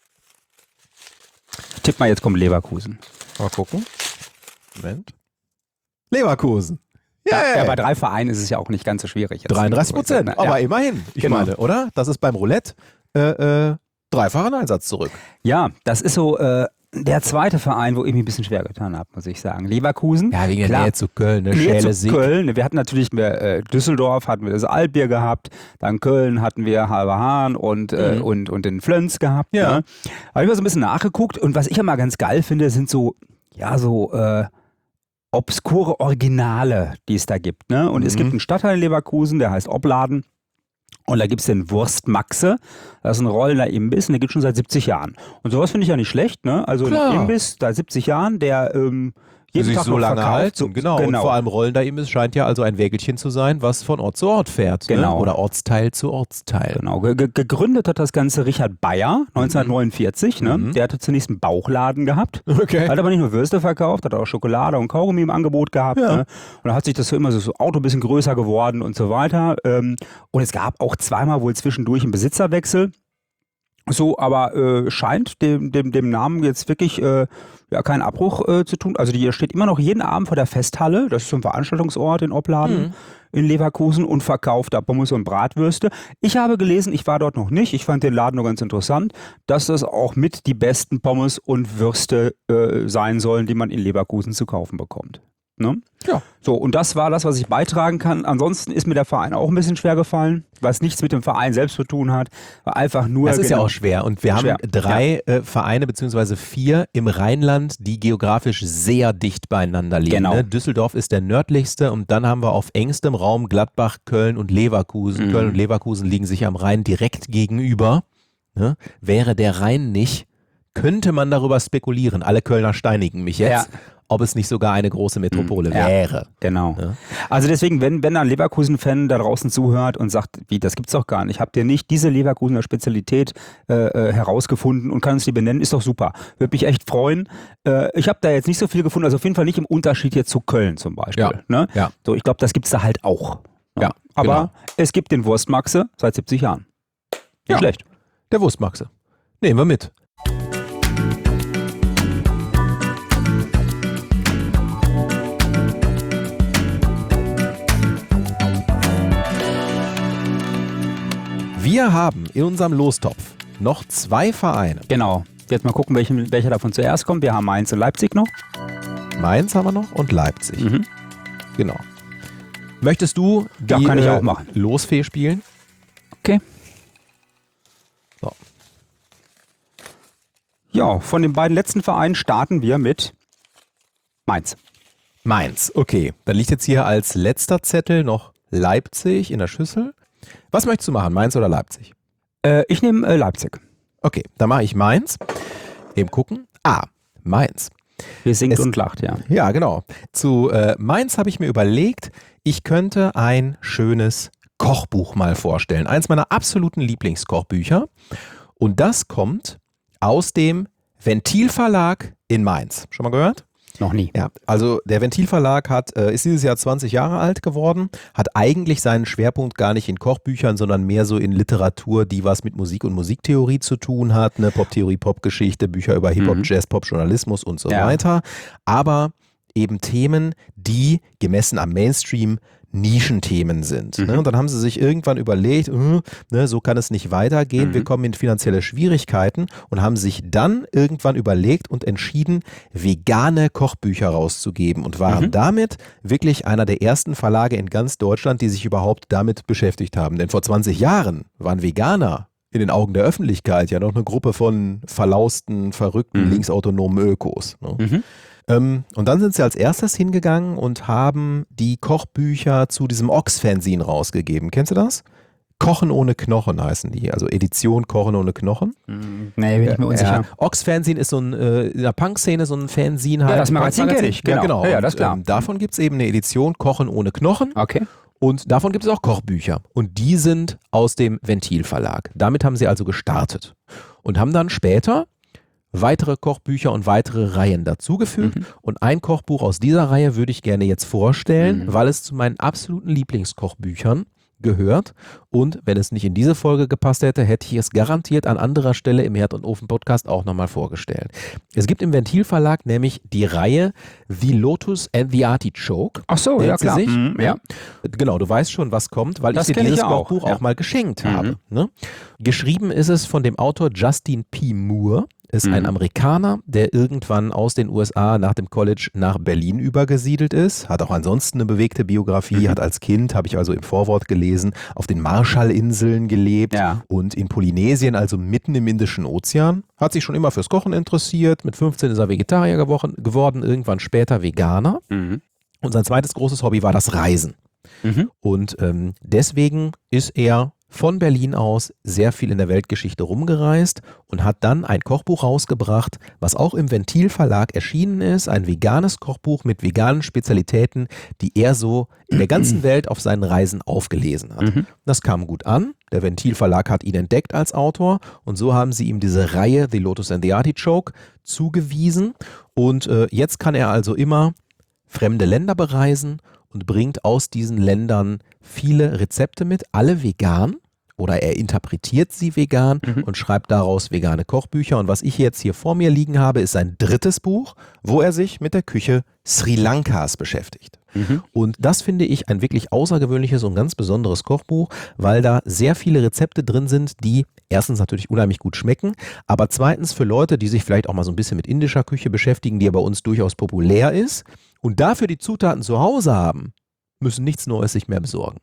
Ich tippe mal, jetzt kommt Leverkusen. Mal gucken. Moment. Leverkusen. Ja, bei 3 Vereinen ist es ja auch nicht ganz so schwierig. 33%, aber immerhin. Ich meine, oder? Das ist beim Roulette dreifachen Einsatz zurück. Ja, das ist so der zweite Verein, wo ich mich ein bisschen schwer getan habe, muss ich sagen. Leverkusen. Ja, wegen der Nähe zu Köln, ne? Nähe zu Köln. Wir hatten natürlich Düsseldorf, hatten wir das Altbier gehabt, dann Köln hatten wir Halber Hahn und den Flöns gehabt. Ja. Ne? Aber ich habe so ein bisschen nachgeguckt und was ich immer ganz geil finde, sind so obskure Originale, die es da gibt. Ne? Und es gibt einen Stadtteil in Leverkusen, der heißt Opladen. Und da gibt es den Wurstmaxe. Das ist ein rollender Imbiss, und der gibt es schon seit 70 Jahren. Und sowas finde ich ja nicht schlecht, ne? Also Klar. ein Imbiss seit 70 Jahren, der jeden Tag so lange verkauft. halten. Genau. Und vor allem rollender Imbiss scheint ja also ein Wägelchen zu sein, was von Ort zu Ort fährt. Genau. Ne? Oder Ortsteil zu Ortsteil. Genau. Gegründet hat das Ganze Richard Bayer 1949. Ne? Der hatte zunächst einen Bauchladen gehabt. Okay. Hat aber nicht nur Würste verkauft, hat auch Schokolade und Kaugummi im Angebot gehabt. Ja. Ne? Und dann hat sich das so immer so Auto ein bisschen größer geworden und so weiter. Und es gab auch zweimal wohl zwischendurch einen Besitzerwechsel. So, aber scheint dem Namen jetzt wirklich keinen Abbruch zu tun. Also die steht immer noch jeden Abend vor der Festhalle, das ist so ein Veranstaltungsort in Opladen in Leverkusen, und verkauft da Pommes und Bratwürste. Ich habe gelesen, ich war dort noch nicht, ich fand den Laden nur ganz interessant, dass das auch mit die besten Pommes und Würste sein sollen, die man in Leverkusen zu kaufen bekommt. Ne? Ja. So, und das war das, was ich beitragen kann. Ansonsten ist mir der Verein auch ein bisschen schwer gefallen, was nichts mit dem Verein selbst zu tun hat. War einfach nur. Das ist ja auch schwer. Und wir haben 3 Vereine beziehungsweise 4 im Rheinland, die geografisch sehr dicht beieinander liegen. Genau. Ne? Düsseldorf ist der nördlichste und dann haben wir auf engstem Raum Gladbach, Köln und Leverkusen. Köln und Leverkusen liegen sich am Rhein direkt gegenüber. Ne? Wäre der Rhein nicht, könnte man darüber spekulieren. Alle Kölner steinigen mich jetzt. Ja. Ob es nicht sogar eine große Metropole wäre. Genau. Ja. Also deswegen, wenn ein Leverkusen-Fan da draußen zuhört und sagt, wie, das gibt's doch gar nicht, habt ihr nicht diese Leverkusener Spezialität herausgefunden und kann uns die benennen, ist doch super. Würde mich echt freuen. Ich habe da jetzt nicht so viel gefunden, also auf jeden Fall nicht im Unterschied jetzt zu Köln zum Beispiel. Ja. Ne? Ja. So, ich glaube, das gibt's da halt auch. Ja, aber es gibt den Wurstmaxe seit 70 Jahren. Nicht schlecht. Der Wurstmaxe. Nehmen wir mit. Wir haben in unserem Lostopf noch 2 Vereine. Genau. Jetzt mal gucken, welcher davon zuerst kommt. Wir haben Mainz und Leipzig noch. Mainz haben wir noch und Leipzig. Genau. Möchtest du die kann ich auch machen. Losfee spielen? Okay. So. Ja, von den beiden letzten Vereinen starten wir mit Mainz. Mainz, okay. Dann liegt jetzt hier als letzter Zettel noch Leipzig in der Schüssel. Was möchtest du machen, Mainz oder Leipzig? Ich nehme Leipzig. Okay, dann mache ich meins. Eben gucken. Meins. Hier singt und lacht, ja. Ja, genau. Zu meins habe ich mir überlegt, ich könnte ein schönes Kochbuch mal vorstellen. Eins meiner absoluten Lieblingskochbücher. Und das kommt aus dem Ventil-Verlag in Mainz. Schon mal gehört? Noch nie. Ja, also der Ventil-Verlag ist dieses Jahr 20 Jahre alt geworden, hat eigentlich seinen Schwerpunkt gar nicht in Kochbüchern, sondern mehr so in Literatur, die was mit Musik und Musiktheorie zu tun hat, ne? Poptheorie, Popgeschichte, Bücher über Hip-Hop, Jazz, Pop, Journalismus und so weiter. Aber eben Themen, die gemessen am Mainstream Nischenthemen sind. Ne? Und dann haben sie sich irgendwann überlegt, so kann es nicht weitergehen, wir kommen in finanzielle Schwierigkeiten und haben sich dann irgendwann überlegt und entschieden, vegane Kochbücher rauszugeben und waren damit wirklich einer der ersten Verlage in ganz Deutschland, die sich überhaupt damit beschäftigt haben. Denn vor 20 Jahren waren Veganer in den Augen der Öffentlichkeit ja noch eine Gruppe von verlausten, verrückten, linksautonomen Ökos. Ne? Und dann sind sie als erstes hingegangen und haben die Kochbücher zu diesem Ox-Fanzine rausgegeben. Kennst du das? Kochen ohne Knochen heißen die, also Edition Kochen ohne Knochen. Nee, bin ich mir unsicher. Ox-Fanzine ist so ein, in der Punk-Szene so ein Fanzine halt. Ja, das Magazin kenne ich, genau. Ja, genau. Ja, das ist klar. Davon gibt es eben eine Edition Kochen ohne Knochen. Okay. Und davon gibt es auch Kochbücher. Und die sind aus dem Ventil-Verlag. Damit haben sie also gestartet. Und haben dann später weitere Kochbücher und weitere Reihen dazugefügt. Und ein Kochbuch aus dieser Reihe würde ich gerne jetzt vorstellen, weil es zu meinen absoluten Lieblingskochbüchern gehört. Und wenn es nicht in diese Folge gepasst hätte, hätte ich es garantiert an anderer Stelle im Herd und Ofen Podcast auch nochmal vorgestellt. Es gibt im Ventil Verlag nämlich die Reihe The Lotus and the Artichoke. Ach so, ja klar. Ja. Genau, du weißt schon, was kommt, weil Das ich dir kenn ich dieses auch, Kochbuch ja. auch mal geschenkt habe. Ne? Geschrieben ist es von dem Autor Justin P. Moore. Ist ein Amerikaner, der irgendwann aus den USA nach dem College nach Berlin übergesiedelt ist. Hat auch ansonsten eine bewegte Biografie. Hat als Kind, habe ich also im Vorwort gelesen, auf den Marshallinseln gelebt und in Polynesien, also mitten im Indischen Ozean. Hat sich schon immer fürs Kochen interessiert. Mit 15 ist er Vegetarier geworden, irgendwann später Veganer. Und sein zweites großes Hobby war das Reisen. Und deswegen ist er von Berlin aus sehr viel in der Weltgeschichte rumgereist und hat dann ein Kochbuch rausgebracht, was auch im Ventil Verlag erschienen ist, ein veganes Kochbuch mit veganen Spezialitäten, die er so in der ganzen Welt auf seinen Reisen aufgelesen hat. Das kam gut an, der Ventil Verlag hat ihn entdeckt als Autor und so haben sie ihm diese Reihe The Lotus and the Artichoke zugewiesen und jetzt kann er also immer fremde Länder bereisen und bringt aus diesen Ländern viele Rezepte mit, alle vegan oder er interpretiert sie vegan und schreibt daraus vegane Kochbücher. Und was ich jetzt hier vor mir liegen habe, ist sein drittes Buch, wo er sich mit der Küche Sri Lankas beschäftigt. Und das finde ich ein wirklich außergewöhnliches und ganz besonderes Kochbuch, weil da sehr viele Rezepte drin sind, die erstens natürlich unheimlich gut schmecken, aber zweitens für Leute, die sich vielleicht auch mal so ein bisschen mit indischer Küche beschäftigen, die ja bei uns durchaus populär ist und dafür die Zutaten zu Hause haben, müssen nichts Neues sich mehr besorgen.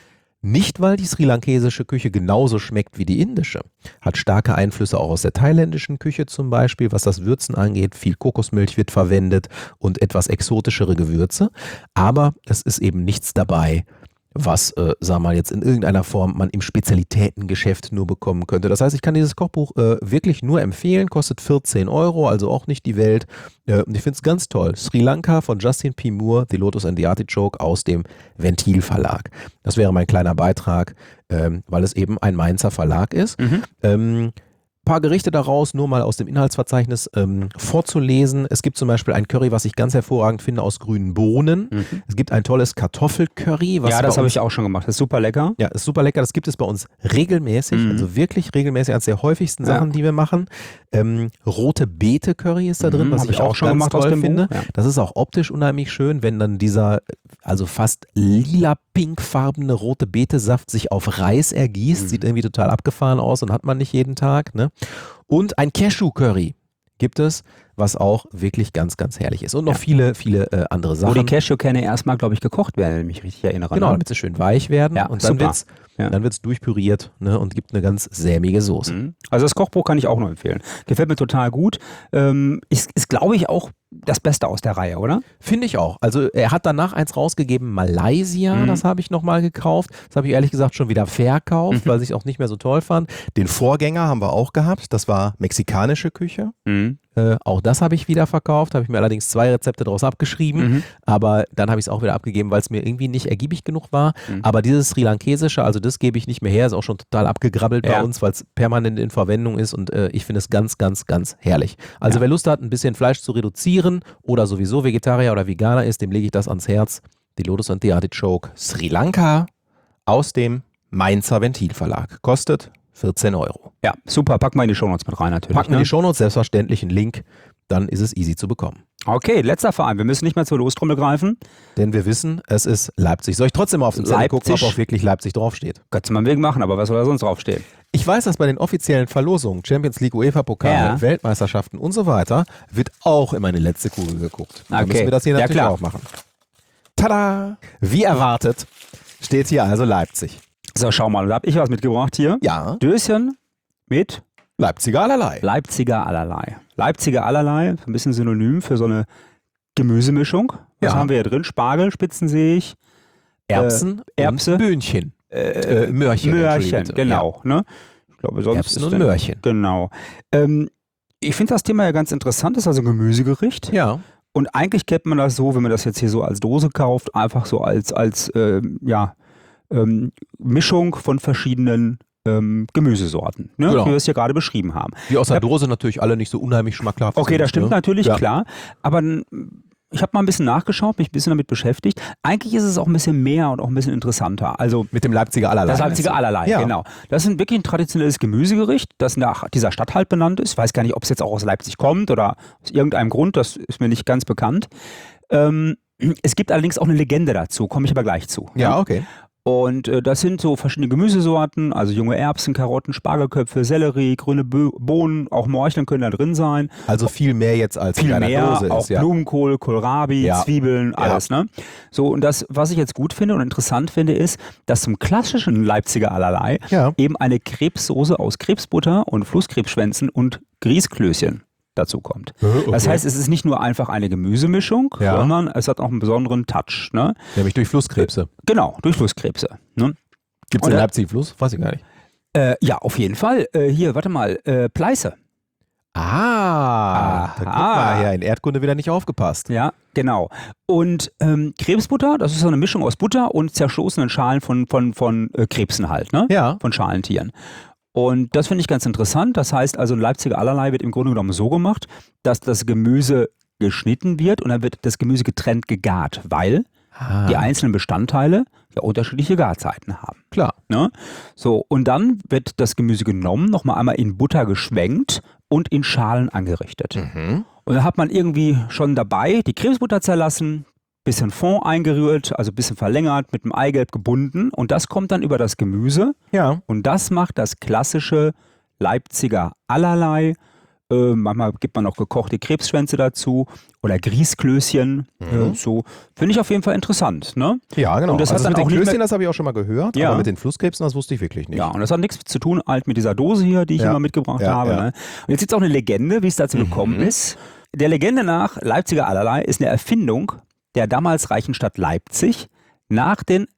Nicht, weil die sri-lankesische Küche genauso schmeckt wie die indische. Hat starke Einflüsse auch aus der thailändischen Küche zum Beispiel, was das Würzen angeht. Viel Kokosmilch wird verwendet und etwas exotischere Gewürze. Aber es ist eben nichts dabei, was, sagen wir mal, jetzt in irgendeiner Form man im Spezialitätengeschäft nur bekommen könnte. Das heißt, ich kann dieses Kochbuch wirklich nur empfehlen, kostet 14 €, also auch nicht die Welt. Und ich finde es ganz toll. Sri Lanka von Justin P. Moore, The Lotus and the Artichoke aus dem Ventil Verlag. Das wäre mein kleiner Beitrag, weil es eben ein Mainzer Verlag ist. Paar Gerichte daraus, nur mal aus dem Inhaltsverzeichnis vorzulesen. Es gibt zum Beispiel ein Curry, was ich ganz hervorragend finde, aus grünen Bohnen. Es gibt ein tolles Kartoffelcurry. Ja, das habe ich auch schon gemacht. Das ist super lecker. Ja, ist super lecker. Das gibt es bei uns regelmäßig, also wirklich regelmäßig, eines der häufigsten Sachen, die wir machen. Rote Beete Curry ist da drin, was ich auch schon ganz toll finde. Ja. Das ist auch optisch unheimlich schön, wenn dann dieser also fast lila-pinkfarbene rote Beete-Saft sich auf Reis ergießt. Sieht irgendwie total abgefahren aus und hat man nicht jeden Tag. Ne? Und ein Cashew-Curry gibt es, was auch wirklich ganz, ganz herrlich ist. Und noch viele, viele andere Sachen. Wo die Cashewkerne erstmal, glaube ich, gekocht werden, wenn ich mich richtig erinnere. Genau, ne? damit sie schön weich werden und dann super. wird's durchpüriert, ne, und gibt eine ganz sämige Soße. Also das Kochbuch kann ich auch nur empfehlen. Gefällt mir total gut. Ist glaube ich, auch das Beste aus der Reihe, oder? Finde ich auch. Also er hat danach eins rausgegeben, Malaysia, das habe ich nochmal gekauft. Das habe ich ehrlich gesagt schon wieder verkauft, weil ich es auch nicht mehr so toll fand. Den Vorgänger haben wir auch gehabt, das war mexikanische Küche. Auch das habe ich wieder verkauft, habe ich mir allerdings 2 Rezepte daraus abgeschrieben, aber dann habe ich es auch wieder abgegeben, weil es mir irgendwie nicht ergiebig genug war. Aber dieses sri-lankesische, also das gebe ich nicht mehr her, ist auch schon total abgegrabbelt bei uns, weil es permanent in Verwendung ist und ich finde es ganz, ganz, ganz herrlich. Also wer Lust hat, ein bisschen Fleisch zu reduzieren oder sowieso Vegetarier oder Veganer ist, dem lege ich das ans Herz. Die Lotus und the Artichoke Sri Lanka aus dem Mainzer Ventilverlag. Kostet 14 €. Ja, super. Packen wir in die Shownotes mit rein natürlich. Packen wir in die Shownotes, selbstverständlich einen Link, dann ist es easy zu bekommen. Okay, letzter Verein. Wir müssen nicht mehr zur Lostrommel greifen. Denn wir wissen, es ist Leipzig. Soll ich trotzdem mal auf den Zettel gucken, ob auch wirklich Leipzig draufsteht? Kannst du mal einen Weg machen, aber was soll da sonst draufstehen? Ich weiß, dass bei den offiziellen Verlosungen, Champions League, UEFA-Pokal, Weltmeisterschaften und so weiter, wird auch immer in die letzte Kugel geguckt. Dann müssen wir das hier natürlich auch machen. Tada! Wie erwartet steht hier also Leipzig. So, schau mal, da habe ich was mitgebracht hier. Ja. Döschen mit Leipziger allerlei. Leipziger allerlei. Leipziger allerlei, ein bisschen Synonym für so eine Gemüsemischung. Was haben wir hier drin? Spargel, Spitzen sehe ich. Erbsen, Erbse. und Böhnchen. Möhrchen, genau. Ja. Ne? Ich glaube, sonst Erbsen und Möhrchen. Genau. Ich finde das Thema ja ganz interessant. Das ist also ein Gemüsegericht. Ja. Und eigentlich kennt man das so, wenn man das jetzt hier so als Dose kauft, einfach so als Mischung von verschiedenen Gemüsesorten, ne? Genau. Wie wir es hier gerade beschrieben haben. Die aus der Dose natürlich alle nicht so unheimlich schmackhaft. Okay, das stimmt natürlich, Ja. klar. Aber ich habe mal ein bisschen nachgeschaut, mich ein bisschen damit beschäftigt. Eigentlich ist es auch ein bisschen mehr und auch ein bisschen interessanter. Also Mit dem Leipziger allerlei. das Leipziger allerlei, Ja. genau. Das ist wirklich ein traditionelles Gemüsegericht, das nach dieser Stadt halt benannt ist. Ich weiß gar nicht, ob es jetzt auch aus Leipzig kommt oder aus irgendeinem Grund, das ist mir nicht ganz bekannt. Es gibt allerdings auch eine Legende dazu, komme ich aber gleich zu. Ja, okay. Und das sind so verschiedene Gemüsesorten, also junge Erbsen, Karotten, Spargelköpfe, Sellerie, grüne Bohnen, auch Morcheln können da drin sein. Also viel mehr jetzt als Viel in einer mehr, Dose auch ist. Ja. Blumenkohl, Kohlrabi, Zwiebeln, alles. Ne? So, und das, was ich jetzt gut finde und interessant finde, ist, dass zum klassischen Leipziger allerlei eben eine Krebssoße aus Krebsbutter und Flusskrebsschwänzen und Grießklößchen dazu kommt. Okay. Das heißt, es ist nicht nur einfach eine Gemüsemischung, sondern es hat auch einen besonderen Touch. Ne? Nämlich durch Flusskrebse. Genau, durch Flusskrebse. Ne? Gibt es in Leipzig Fluss? Weiß ich gar nicht. Ja, auf jeden Fall. Hier, warte mal, Pleiße. Da guck mal her, in Erdkunde wieder nicht aufgepasst. Ja, genau. Und Krebsbutter, das ist so eine Mischung aus Butter und zerstoßenen Schalen von Krebsen halt, ne? Ja. Von Schalentieren. Und das finde ich ganz interessant. Das heißt also, ein Leipziger allerlei wird im Grunde genommen so gemacht, dass das Gemüse geschnitten wird und dann wird das Gemüse getrennt gegart, weil die einzelnen Bestandteile ja unterschiedliche Garzeiten haben. Klar. Ne? So, und dann wird das Gemüse genommen, nochmal einmal in Butter geschwenkt und in Schalen angerichtet. Und dann hat man irgendwie schon dabei die Krebsbutter zerlassen, bisschen Fond eingerührt, also ein bisschen verlängert, mit dem Eigelb gebunden und das kommt dann über das Gemüse und das macht das klassische Leipziger allerlei. Manchmal gibt man noch gekochte Krebsschwänze dazu oder Grießklößchen. So finde ich auf jeden Fall interessant. Ne? Ja, genau. Und das also hat mit dann den auch nicht Klößchen, mehr, das habe ich auch schon mal gehört, Ja. aber mit den Flusskrebsen, das wusste ich wirklich nicht. ja, und das hat nichts zu tun halt mit dieser Dose hier, die ich immer mitgebracht habe. Ja. Ne? Und jetzt gibt es auch eine Legende, wie es dazu gekommen ist. Der Legende nach, Leipziger allerlei ist eine Erfindung der damals reichen Stadt Leipzig nach den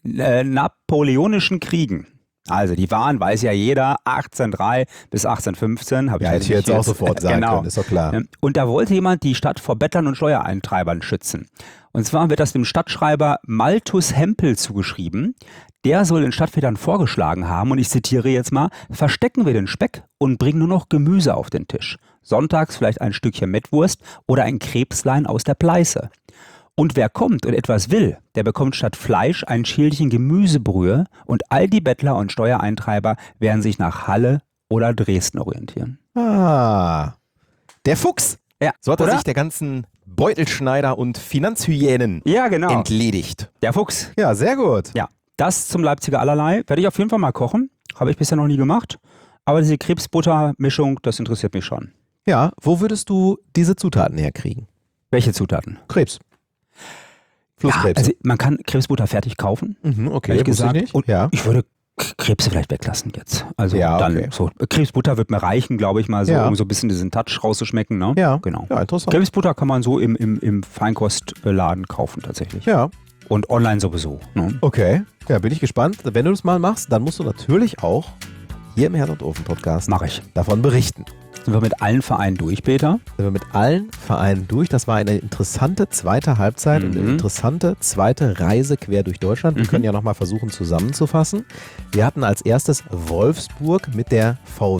Napoleonischen Kriegen. Also die waren, weiß ja jeder, 1803 bis 1815. Ja, hätte ich jetzt auch sofort sagen können, ist doch klar. Und da wollte jemand die Stadt vor Bettlern und Steuereintreibern schützen. Und zwar wird das dem Stadtschreiber Malthus Hempel zugeschrieben. Der soll den Stadtvätern vorgeschlagen haben, und ich zitiere jetzt mal, verstecken wir den Speck und bringen nur noch Gemüse auf den Tisch. Sonntags vielleicht ein Stückchen Mettwurst oder ein Krebslein aus der Pleiße. Und wer kommt und etwas will, der bekommt statt Fleisch ein Schälchen Gemüsebrühe, und all die Bettler und Steuereintreiber werden sich nach Halle oder Dresden orientieren. Der Fuchs. Ja, So hat er oder? sich der ganzen Beutelschneider und Finanzhyänen Ja, genau. entledigt. Der Fuchs. Ja, sehr gut. Ja, das zum Leipziger allerlei. Werde ich auf jeden Fall mal kochen. Habe ich bisher noch nie gemacht. Aber diese Krebsbutter-Mischung, das interessiert mich schon. Ja, wo würdest du diese Zutaten herkriegen? Welche Zutaten? Krebs. Ja, Flusskrebs. also man kann Krebsbutter fertig kaufen, Okay, ehrlich wusste ich gesagt. nicht. Und Ja. ich würde Krebse vielleicht weglassen jetzt. Also Ja, dann okay. so. Krebsbutter wird mir reichen, glaube ich mal, so, Ja. um so ein bisschen diesen Touch rauszuschmecken. Ne? Ja, Genau. ja, interessant. Krebsbutter kann man so im Feinkostladen kaufen tatsächlich. Ja, Und online sowieso. Ne? okay. Ja, bin ich gespannt. Wenn du das mal machst, dann musst du natürlich auch hier im Herd und Ofen Podcast Mache ich. davon berichten. Sind wir mit allen Vereinen durch, Peter? Sind wir mit allen Vereinen durch. Das war eine interessante zweite Halbzeit und eine interessante zweite Reise quer durch Deutschland. Wir können ja nochmal versuchen zusammenzufassen. Wir hatten als erstes Wolfsburg mit der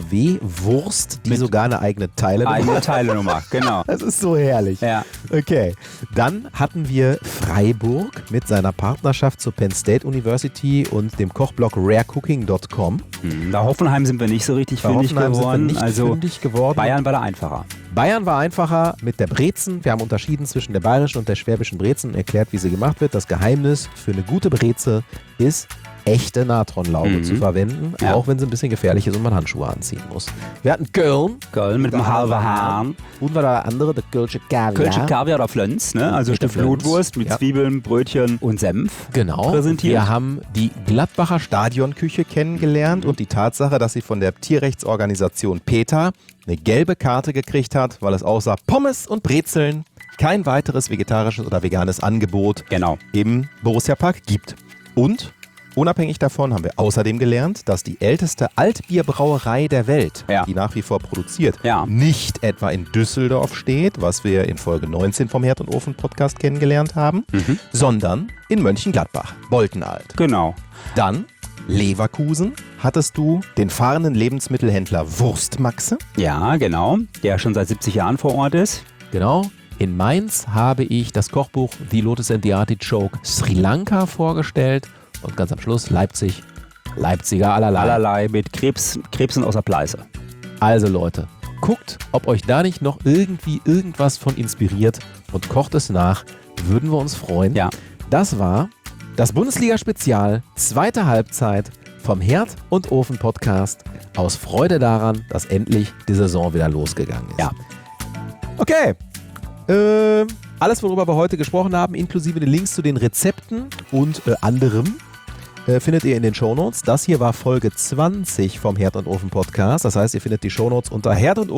VW-Wurst, die sogar eine eigene Teilenummer hat. Eigene Teilenummer, genau. Das ist so herrlich. Ja. Okay. Dann hatten wir Freiburg mit seiner Partnerschaft zur Penn State University und dem Kochblog rarecooking.com. Bei Hoffenheim sind wir nicht so richtig Bei fündig Hoffenheim sind wir geworden. nicht Also fündig geworden. Bayern war da einfacher. Bayern war einfacher mit der Brezen. Wir haben unterschieden zwischen der bayerischen und der schwäbischen Brezen und erklärt, wie sie gemacht wird. Das Geheimnis für eine gute Breze ist, echte Natronlauge zu verwenden, Ja. auch wenn sie ein bisschen gefährlich ist und man Handschuhe anziehen muss. Wir hatten Köln. Köln mit dem halben Hahn. Und war da der andere, der Kölsche Kaviar. Kölsche Kaviar oder Flönz, ne? Also Mit der Stück Blutwurst mit Ja. Zwiebeln, Brötchen und Senf. Genau. präsentiert. Wir haben die Gladbacher Stadionküche kennengelernt und die Tatsache, dass sie von der Tierrechtsorganisation PETA eine gelbe Karte gekriegt hat, weil es aussah Pommes und Brezeln, kein weiteres vegetarisches oder veganes Angebot Genau. im Borussia Park gibt. Und unabhängig davon haben wir außerdem gelernt, dass die älteste Altbierbrauerei der Welt, Ja. die nach wie vor produziert, Ja. nicht etwa in Düsseldorf steht, was wir in Folge 19 vom Herd und Ofen Podcast kennengelernt haben, sondern in Mönchengladbach, Boltenalt. Genau. Dann Leverkusen hattest du den fahrenden Lebensmittelhändler Wurstmaxe. Ja, genau. Der schon seit 70 Jahren vor Ort ist. Genau. In Mainz habe ich das Kochbuch The Lotus and the Artichoke Sri Lanka vorgestellt. Und ganz am Schluss Leipzig, Leipziger allerlei. Allerlei mit Krebsen aus der Pleiße. Also Leute, guckt, ob euch da nicht noch irgendwie irgendwas von inspiriert und kocht es nach. Würden wir uns freuen. Ja. Das war das Bundesliga-Spezial, zweite Halbzeit vom Herd und Ofen Podcast aus Freude daran, dass endlich die Saison wieder losgegangen ist. Ja. Okay. Alles, worüber wir heute gesprochen haben, inklusive den Links zu den Rezepten und anderem, findet ihr in den Shownotes. Das hier war Folge 20 vom Herd und Ofen Podcast. Das heißt, ihr findet die Shownotes unter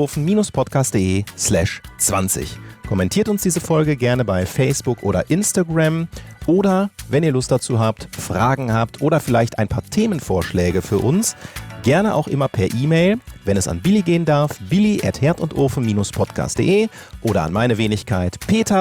herdonden-podcast.de/20. Kommentiert uns diese Folge gerne bei Facebook oder Instagram. Oder, wenn ihr Lust dazu habt, Fragen habt oder vielleicht ein paar Themenvorschläge für uns, gerne auch immer per E-Mail, wenn es an Billy gehen darf, billy@herdonden-podcast.de oder an meine Wenigkeit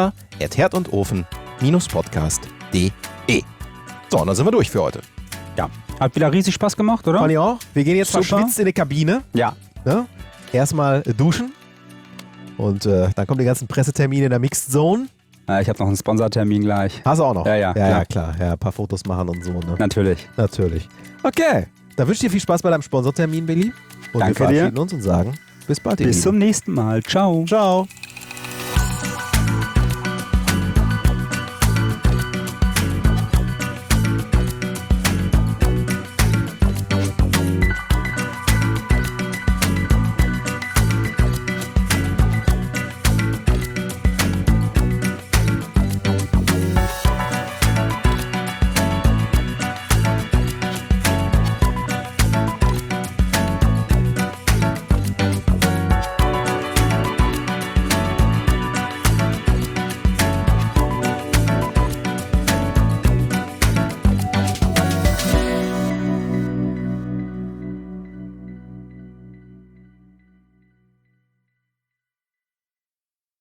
peter@herdonden-podcast.de. So, und dann sind wir durch für heute. Ja. Hat wieder riesig Spaß gemacht, oder? Fand ich auch. Wir gehen jetzt Super. verschwitzt in die Kabine. Ja. Ne? Erstmal duschen und dann kommen die ganzen Pressetermine in der Mixed Zone. Ich habe noch einen Sponsortermin gleich. Hast du auch noch? Ja, Ja, klar. Ja, ein paar Fotos machen und so. Ne? Natürlich. Natürlich. Okay, dann wünsche ich dir viel Spaß bei deinem Sponsortermin, Billy. Und Danke wir verabschieden dir. uns und sagen bis bald. ihr Bis Lieben. zum nächsten Mal. Ciao. Ciao.